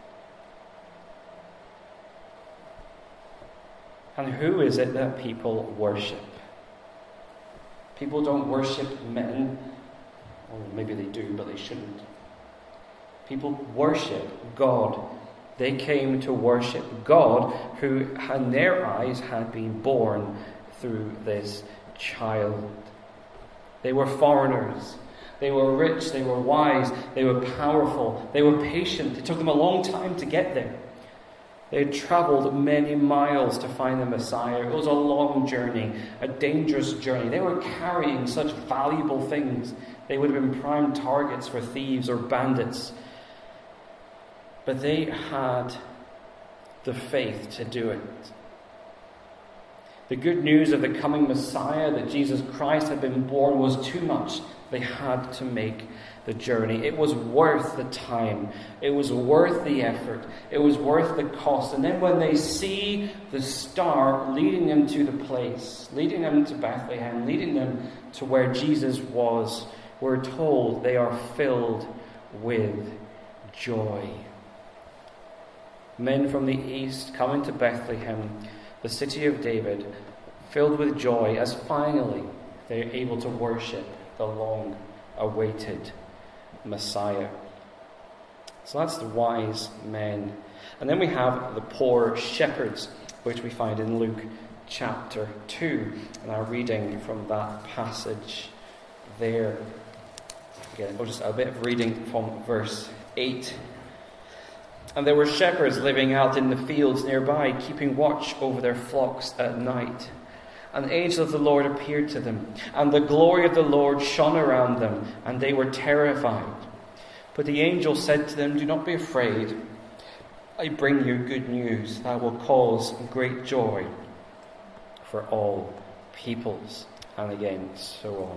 And who is it that people worship? People don't worship men. Or maybe they do, but they shouldn't. People worship God. They came to worship God, who in their eyes had been born through this child. They were foreigners. They were rich. They were wise. They were powerful. They were patient. It took them a long time to get there. They had travelled many miles to find the Messiah. It was a long journey, a dangerous journey. They were carrying such valuable things. They would have been prime targets for thieves or bandits. But they had the faith to do it. The good news of the coming Messiah, that Jesus Christ had been born, was too much. They had to make the journey. It was worth the time. It was worth the effort. It was worth the cost. And then when they see the star leading them to the place, leading them to Bethlehem, leading them to where Jesus was, we're told they are filled with joy. Men from the east coming to Bethlehem, the city of David, filled with joy as finally they are able to worship the long-awaited Messiah. So that's the wise men. And then we have the poor shepherds, which we find in Luke chapter two. And our reading from that passage there. Again, oh, just a bit of reading from verse eight. "And there were shepherds living out in the fields nearby, keeping watch over their flocks at night. An angel of the Lord appeared to them, and the glory of the Lord shone around them, and they were terrified. But the angel said to them, 'Do not be afraid. I bring you good news that will cause great joy for all peoples.'" And again, so on.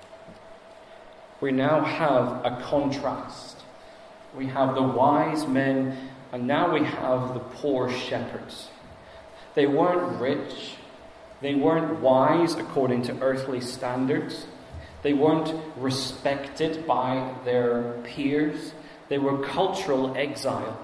We now have a contrast. We have the wise men, and now we have the poor shepherds. They weren't rich. They weren't wise according to earthly standards. They weren't respected by their peers. They were cultural exiles.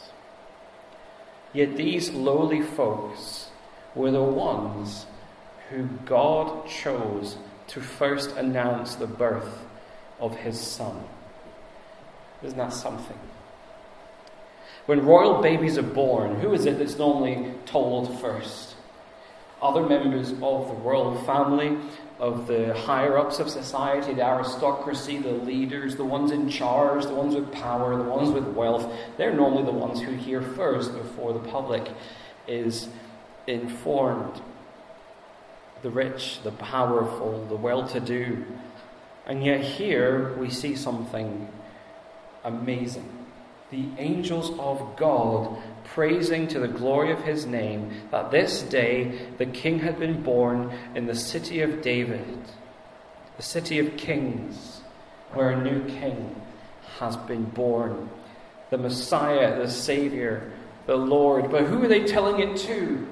Yet these lowly folks were the ones who God chose to first announce the birth of his son. Isn't that something? When royal babies are born, who is it that's normally told first? Other members of the royal family, of the higher-ups of society, the aristocracy, the leaders, the ones in charge, the ones with power, the ones with wealth. They're normally the ones who hear first before the public is informed. The rich, the powerful, the well-to-do. And yet here we see something amazing. The angels of God praising to the glory of his name that this day the king had been born in the city of David, the city of kings, where a new king has been born. The Messiah, the Savior, the Lord. But who are they telling it to?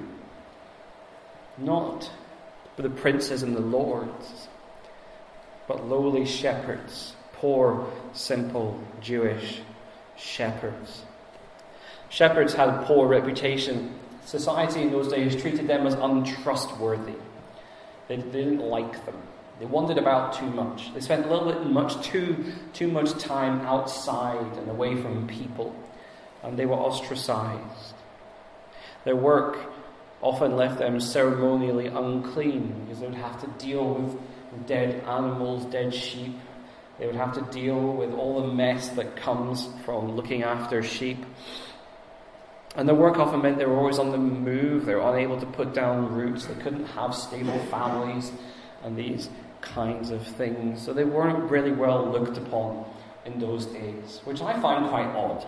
Not the princes and the lords, but lowly shepherds, poor, simple Jewish shepherds. Shepherds had a poor reputation. Society in those days treated them as untrustworthy. They, they didn't like them. They wandered about too much. They spent a little bit much too too much time outside and away from people, and they were ostracized. Their work often left them ceremonially unclean, because they would have to deal with dead animals, dead sheep. They would have to deal with all the mess that comes from looking after sheep. And their work often meant they were always on the move. They were unable to put down roots. They couldn't have stable families and these kinds of things. So they weren't really well looked upon in those days, which I find quite odd.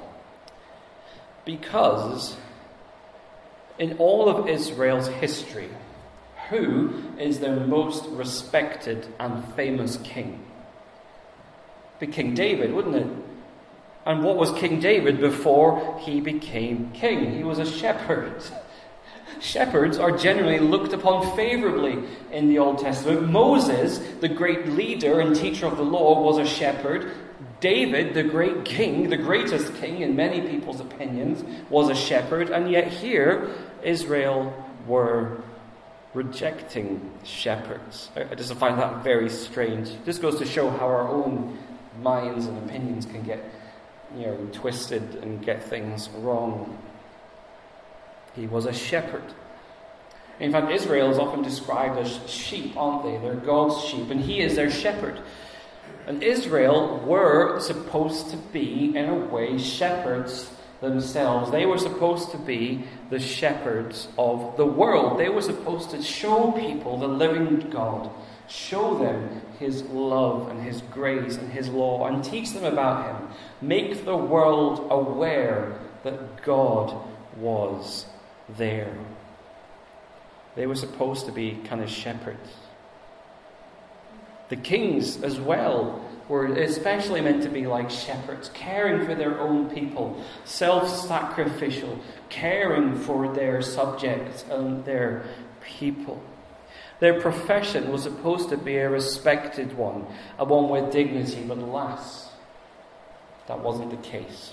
Because in all of Israel's history, who is their most respected and famous king? Be King David, wouldn't it? And what was King David before he became king? He was a shepherd. Shepherds are generally looked upon favorably in the Old Testament. Moses, the great leader and teacher of the law, was a shepherd. David, the great king, the greatest king in many people's opinions, was a shepherd. And yet here, Israel were rejecting shepherds. I just find that very strange. This goes to show how our own minds and opinions can get, you know, twisted and get things wrong. He was a shepherd. In fact, Israel is often described as sheep, aren't they? They're God's sheep, and he is their shepherd. And Israel were supposed to be, in a way, shepherds themselves. They were supposed to be the shepherds of the world. They were supposed to show people the living God, show them his love and his grace and his law, and teach them about him. Make the world aware that God was there. They were supposed to be kind of shepherds. The kings as well were especially meant to be like shepherds, caring for their own people, self-sacrificial, caring for their subjects and their people. Their profession was supposed to be a respected one, a one with dignity, but alas, that wasn't the case.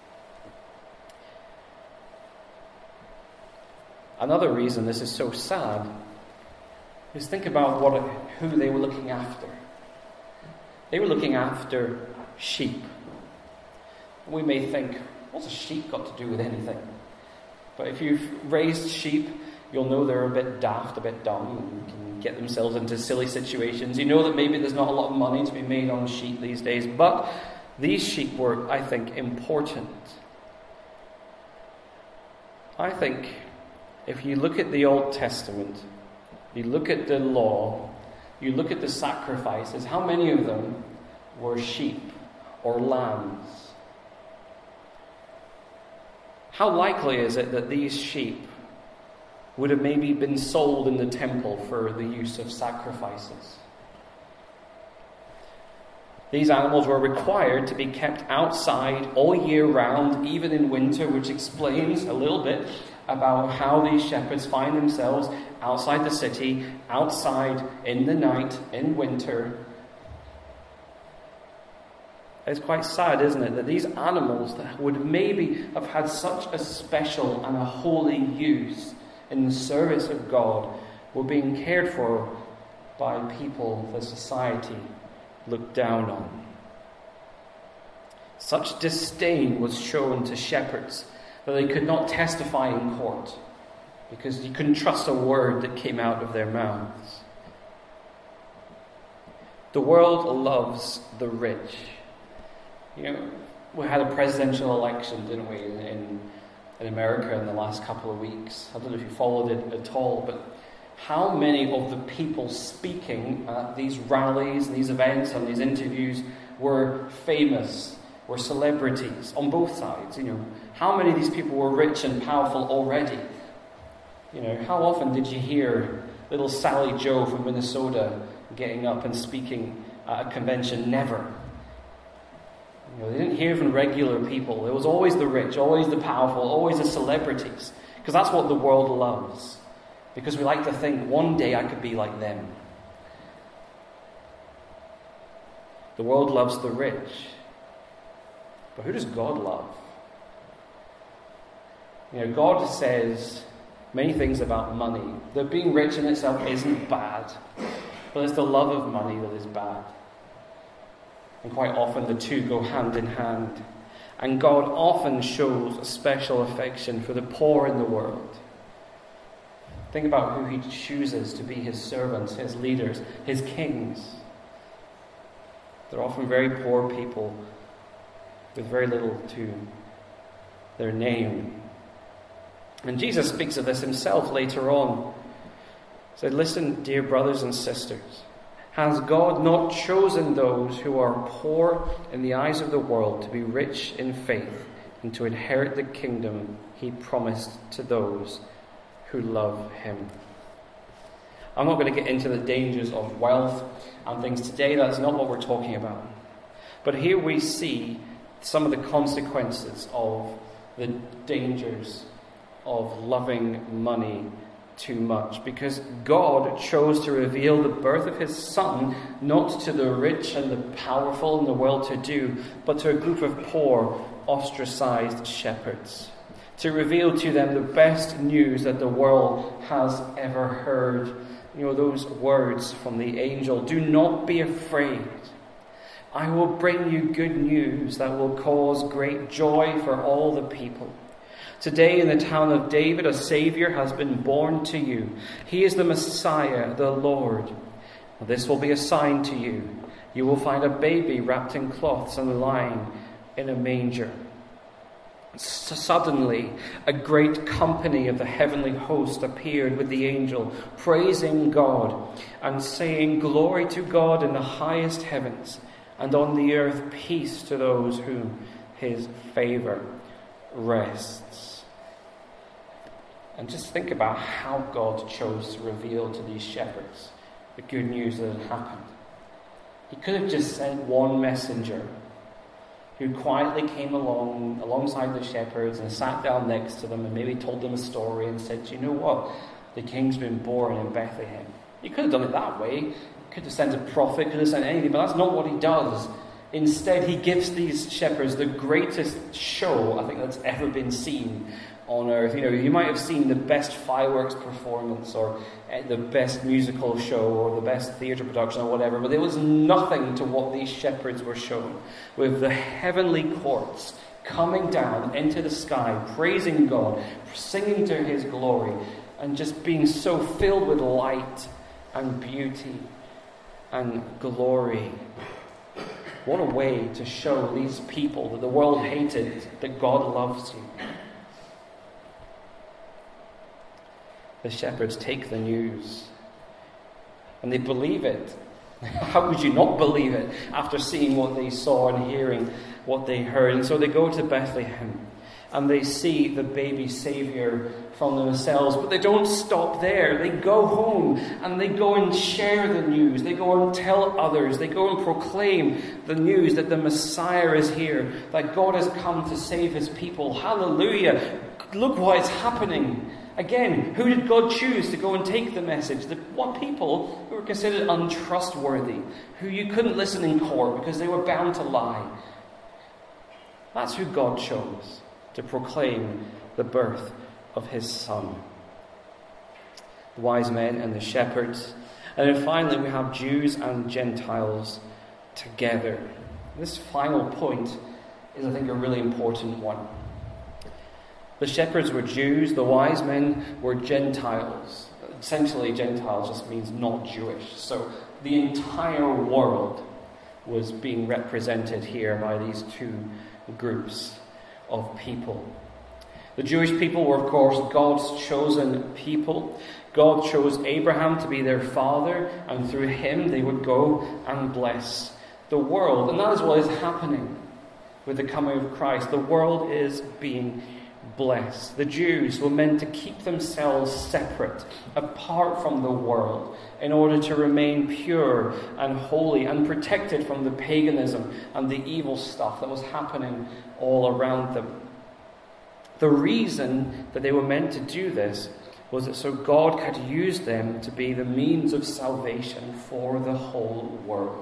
Another reason this is so sad is think about what who they were looking after. They were looking after sheep. We may think, what's a sheep got to do with anything? But if you've raised sheep, you'll know they're a bit daft, a bit dumb, and can get themselves into silly situations. You know that maybe there's not a lot of money to be made on sheep these days, but these sheep were, I think, important. I think if you look at the Old Testament, you look at the law, you look at the sacrifices, how many of them were sheep or lambs? How likely is it that these sheep would have maybe been sold in the temple for the use of sacrifices? These animals were required to be kept outside all year round, even in winter, which explains a little bit about how these shepherds find themselves outside the city, outside in the night, in winter. It's quite sad, isn't it, that these animals that would maybe have had such a special and a holy use in the service of God were being cared for by people that society looked down on. Such disdain was shown to shepherds that they could not testify in court because you couldn't trust a word that came out of their mouths. The world loves the rich. You know, we had a presidential election, didn't we, in, in America in the last couple of weeks. I don't know if you followed it at all, but how many of the people speaking at these rallies, these events, and these interviews were famous, were celebrities on both sides? You know, how many of these people were rich and powerful already? You know, how often did you hear little Sally Joe from Minnesota getting up and speaking at a convention? Never. You know, they didn't hear from regular people. It was always the rich, always the powerful, always the celebrities, because that's what the world loves. Because we like to think, one day I could be like them. The world loves the rich. But who does God love? You know, God says many things about money. That being rich in itself isn't bad, but it's the love of money that is bad. And quite often the two go hand in hand. And God often shows a special affection for the poor in the world. Think about who he chooses to be his servants, his leaders, his kings. They're often very poor people with very little to their name. And Jesus speaks of this himself later on. He said, "Listen, dear brothers and sisters, has God not chosen those who are poor in the eyes of the world to be rich in faith and to inherit the kingdom he promised to those who love him?" I'm not going to get into the dangers of wealth and things today. That's not what we're talking about. But here we see some of the consequences of the dangers of loving money too much. Because God chose to reveal the birth of his Son not to the rich and the powerful and the well-to-do, but to a group of poor, ostracized shepherds. To reveal to them the best news that the world has ever heard. You know, those words from the angel, "Do not be afraid. I will bring you good news that will cause great joy for all the people. Today in the town of David a Saviour has been born to you. He is the Messiah, the Lord. This will be a sign to you. You will find a baby wrapped in cloths and lying in a manger." Suddenly, a great company of the heavenly host appeared with the angel, praising God and saying, "Glory to God in the highest heavens, and on the earth peace to those whom his favour rests." And just think about how God chose to reveal to these shepherds the good news that had happened. He could have just sent one messenger who quietly came along alongside the shepherds and sat down next to them and maybe told them a story and said, "You know what? The king's been born in Bethlehem." He could have done it that way. He could have sent a prophet, could have sent anything, but that's not what he does. Instead, he gives these shepherds the greatest show I think that's ever been seen on earth. You know, you might have seen the best fireworks performance or the best musical show or the best theatre production or whatever, but there was nothing to what these shepherds were shown, with the heavenly courts coming down into the sky, praising God, singing to his glory, and just being so filled with light and beauty and glory. What a way to show these people that the world hated that God loves you. The shepherds take the news and they believe it. How could you not believe it after seeing what they saw and hearing what they heard? And so they go to Bethlehem and they see the baby Saviour from themselves. But they don't stop there. They go home and they go and share the news. They go and tell others. They go and proclaim the news that the Messiah is here, that God has come to save his people. Hallelujah. Look what is happening. Again, who did God choose to go and take the message? The what people who were considered untrustworthy, who you couldn't listen in court because they were bound to lie. That's who God chose to proclaim the birth of his Son. The wise men and the shepherds, And then finally we have Jews and Gentiles together. This final point is, I think, a really important one. The shepherds were Jews, the wise men were Gentiles. Essentially, Gentiles just means not Jewish. So the entire world was being represented here by these two groups of people. The Jewish people were, of course, God's chosen people. God chose Abraham to be their father, and through him they would go and bless the world. And that is what is happening with the coming of Christ. The world is being blessed. The Jews were meant to keep themselves separate, apart from the world, in order to remain pure and holy and protected from the paganism and the evil stuff that was happening all around them. The reason that they were meant to do this was that so God could use them to be the means of salvation for the whole world.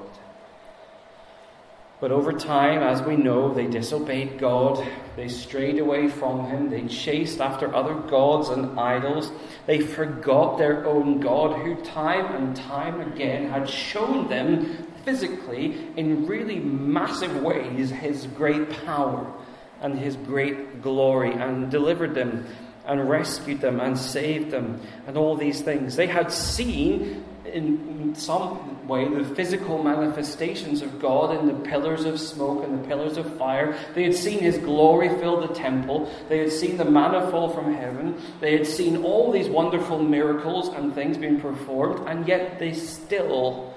But over time, as we know, they disobeyed God, they strayed away from him, they chased after other gods and idols, they forgot their own God, who time and time again had shown them physically in really massive ways his great power and his great glory, and delivered them and rescued them and saved them and all these things. They had seen in some way the physical manifestations of God in the pillars of smoke and the pillars of fire. They had seen his glory fill the temple. They had seen the manna fall from heaven. They had seen all these wonderful miracles and things being performed, and yet they still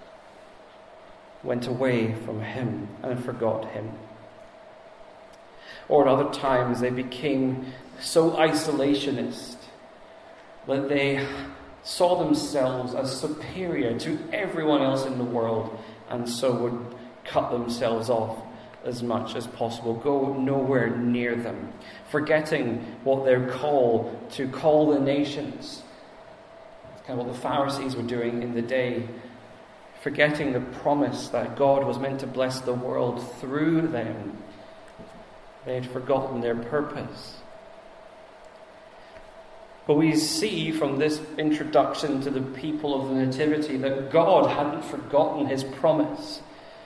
went away from him and forgot him. Or at other times they became so isolationist that they saw themselves as superior to everyone else in the world, and so would cut themselves off as much as possible, go nowhere near them, forgetting what they're called to call the nations. That's kind of what the Pharisees were doing in the day, forgetting the promise that God was meant to bless the world through them. They had forgotten their purpose. But we see from this introduction to the people of the Nativity that God hadn't forgotten his promise.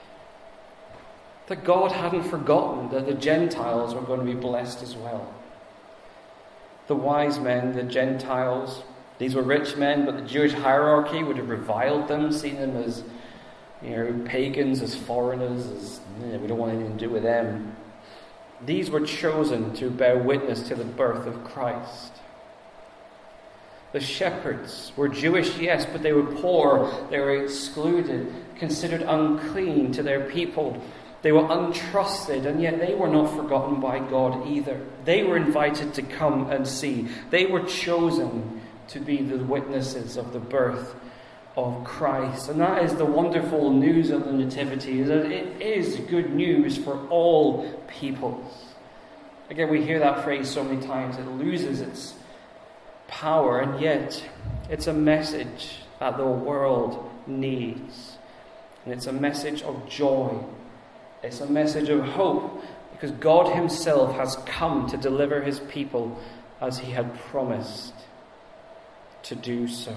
That God hadn't forgotten that the Gentiles were going to be blessed as well. The wise men, the Gentiles, these were rich men, but the Jewish hierarchy would have reviled them, seen them as, you know, pagans, as foreigners, as, you know, we don't want anything to do with them. These were chosen to bear witness to the birth of Christ. The shepherds were Jewish, yes, but they were poor, they were excluded, considered unclean to their people. They were untrusted, and yet they were not forgotten by God either. They were invited to come and see. They were chosen to be the witnesses of the birth of Christ. And that is the wonderful news of the Nativity, is that it is good news for all peoples. Again, we hear that phrase so many times, it loses its power, and yet it's a message that the world needs. And it's a message of joy. It's a message of hope, because God himself has come to deliver his people as he had promised to do so.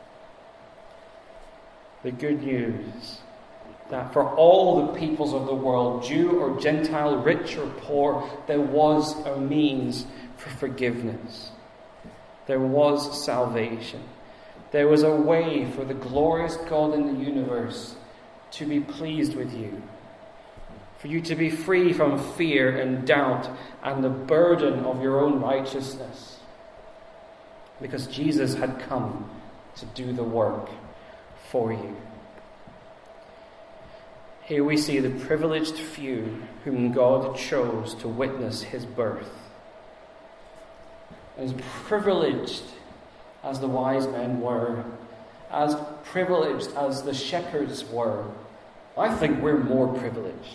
The good news that for all the peoples of the world, Jew or Gentile, rich or poor, there was a means for forgiveness. There was salvation. There was a way for the glorious God in the universe to be pleased with you, for you to be free from fear and doubt and the burden of your own righteousness, because Jesus had come to do the work for you. Here we see the privileged few whom God chose to witness his birth. As privileged as the wise men were, as privileged as the shepherds were, I think we're more privileged.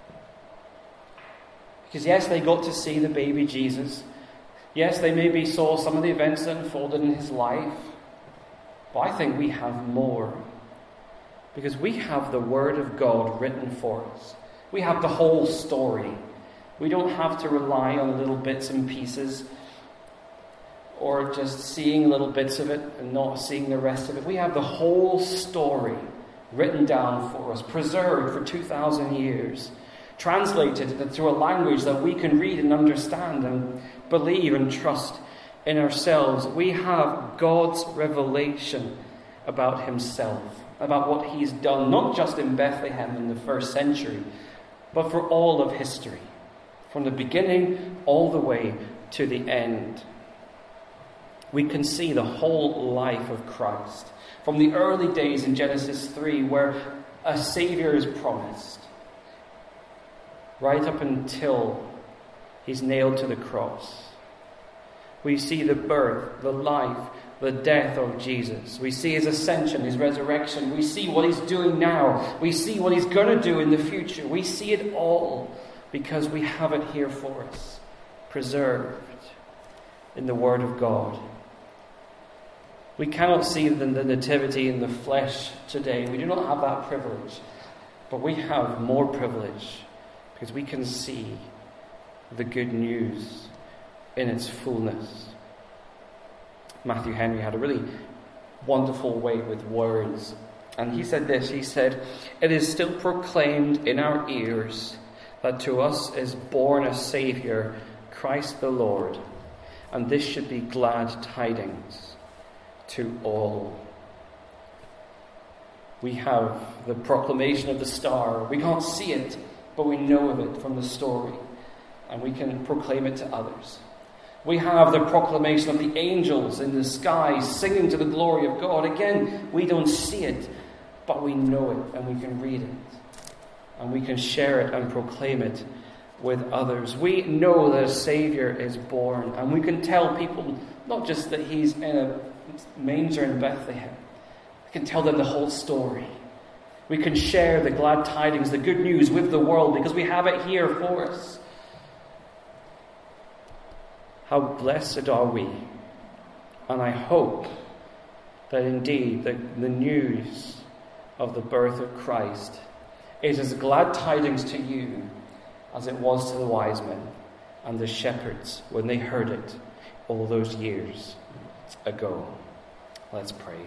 Because yes, they got to see the baby Jesus. Yes, they maybe saw some of the events that unfolded in his life. But I think we have more. Because we have the Word of God written for us. We have the whole story. We don't have to rely on little bits and pieces or just seeing little bits of it and not seeing the rest of it. We have the whole story written down for us, preserved for two thousand years, translated into a language that we can read and understand and believe and trust in ourselves. We have God's revelation about himself, about what he's done, not just in Bethlehem in the first century, but for all of history, from the beginning all the way to the end. We can see the whole life of Christ, from the early days in Genesis three, where a Saviour is promised, right up until he's nailed to the cross. We see the birth, the life, the death of Jesus. We see his ascension, his resurrection. We see what he's doing now. We see what he's going to do in the future. We see it all because we have it here for us, preserved in the Word of God. We cannot see the, the nativity in the flesh today. We do not have that privilege. But we have more privilege because we can see the good news in its fullness. Matthew Henry had a really wonderful way with words. And he said this, he said, "It is still proclaimed in our ears that to us is born a Saviour, Christ the Lord. And this should be glad tidings to all." We have the proclamation of the star. We can't see it, but we know of it from the story. And we can proclaim it to others. We have the proclamation of the angels in the sky singing to the glory of God. Again, we don't see it, but we know it and we can read it. And we can share it and proclaim it with others. We know that a Saviour is born, and we can tell people not just that he's in a manger in Bethlehem. We can tell them the whole story. We can share the glad tidings, the good news with the world, because we have it here for us. How blessed are we. And I hope that indeed the, the news of the birth of Christ is as glad tidings to you as it was to the wise men and the shepherds when they heard it all those years ago. Let's pray.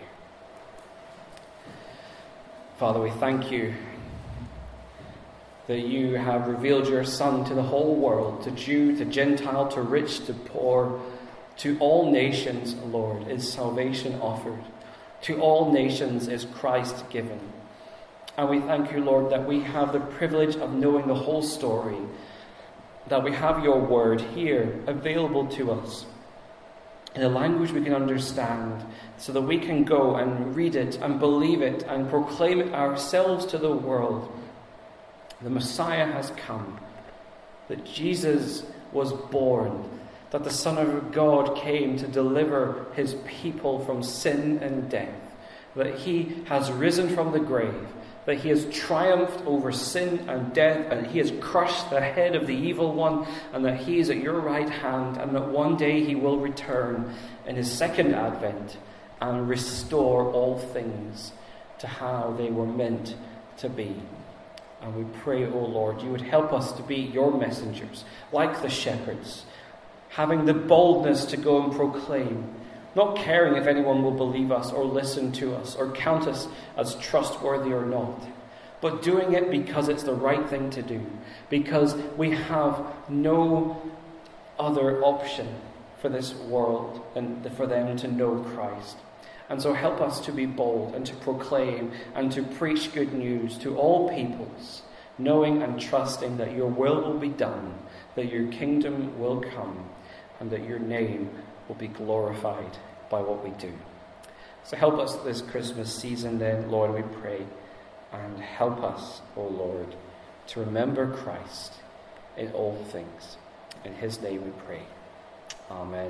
Father, we thank you that you have revealed your Son to the whole world, to Jew, to Gentile, to rich, to poor, to all nations, Lord, is salvation offered. To all nations is Christ given. And we thank you, Lord, that we have the privilege of knowing the whole story, that we have your word here available to us in a language we can understand, so that we can go and read it and believe it and proclaim it ourselves to the world. The Messiah has come, that Jesus was born, that the Son of God came to deliver his people from sin and death, that he has risen from the grave, that he has triumphed over sin and death, and he has crushed the head of the evil one, and that he is at your right hand, and that one day he will return in his second advent and restore all things to how they were meant to be. And we pray, O Lord, you would help us to be your messengers, like the shepherds, having the boldness to go and proclaim, not caring if anyone will believe us or listen to us or count us as trustworthy or not, but doing it because it's the right thing to do, because we have no other option for this world than for them to know Christ. And so help us to be bold and to proclaim and to preach good news to all peoples, knowing and trusting that your will will be done, that your kingdom will come, and that your name will be glorified by what we do. So help us this Christmas season then, Lord, we pray, and help us, O Lord, to remember Christ in all things. In his name we pray. Amen.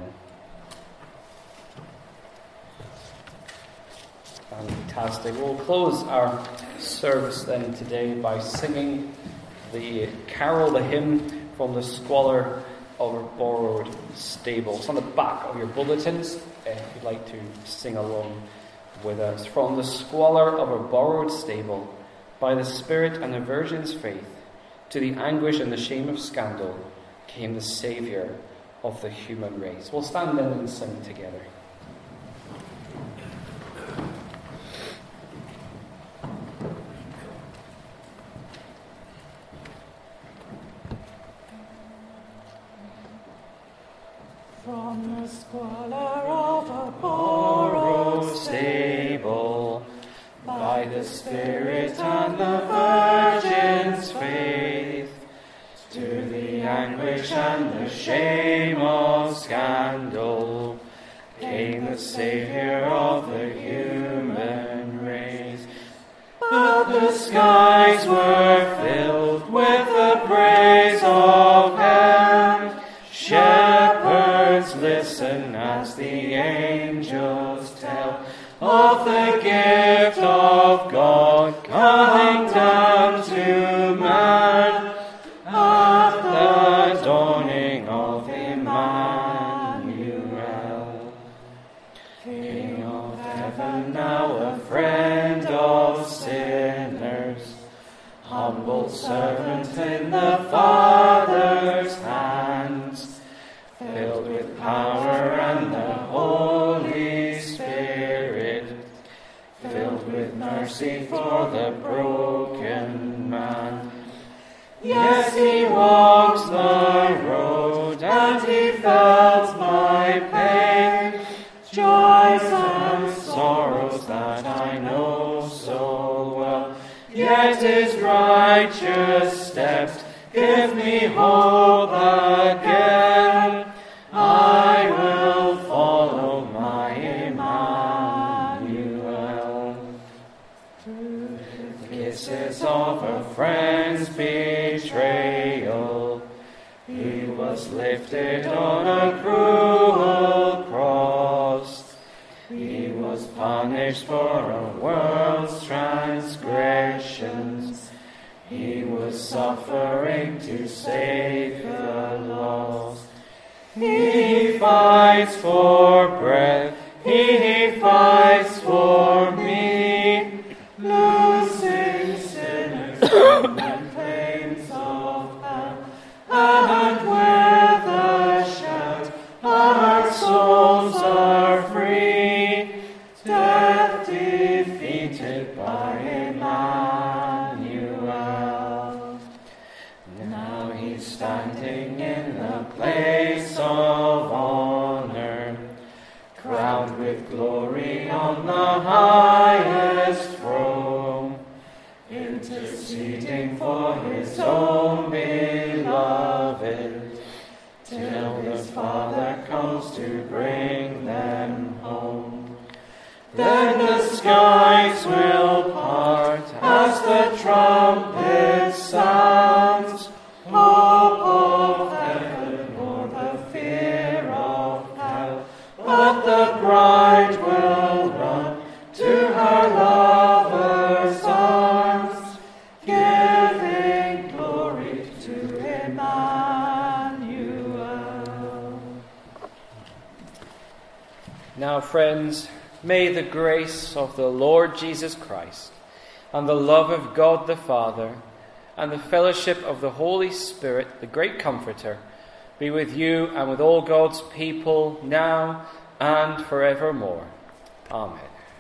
Fantastic. We'll close our service then today by singing the carol, the hymn from the Squalor of a Borrowed Stable. It's on the back of your bulletins if you'd like to sing along with us. From the squalor of a borrowed stable, by the Spirit and the Virgin's faith, to the anguish and the shame of scandal, came the Saviour of the human race. We'll stand then and sing together. From the squalor of a borrowed stable, by the Spirit and the Virgin's faith, to the anguish and the shame of scandal, came the Saviour of the human race. But the skies were filled with the praise of heaven. Shepherds listen as the angels tell of the gift of God coming down to man at the dawning of Emmanuel. King of heaven, now a friend of sinners, humble servant in the Father's hands, filled with power and the Holy Spirit, filled with mercy for the broken man. Yes, he walks the road and he felt my pain, joys and sorrows that I know so well. Yet his righteous steps give me hope again. I will follow my Emmanuel. Through the kisses of a friend's betrayal, he was lifted on a cruel cross. He was punished for a world's transgressions. He was suffering to save the lost. He fights for breath, he fights for me, loosing sinners from the flames of hell. And with a shout, our souls are free, death defeated by Emmanuel. Now he's standing in the place of honor, crowned with glory on the highest throne, interceding for his own beloved, till his Father comes to bring them home. Then the skies will part as the trumpet sounds. Hope of heaven or the fear of hell, but the bride will run to her lover's arms, giving glory to Emmanuel. Now, friends, may the grace of the Lord Jesus Christ and the love of God the Father and the fellowship of the Holy Spirit, the great Comforter, be with you and with all God's people now and forevermore. Amen.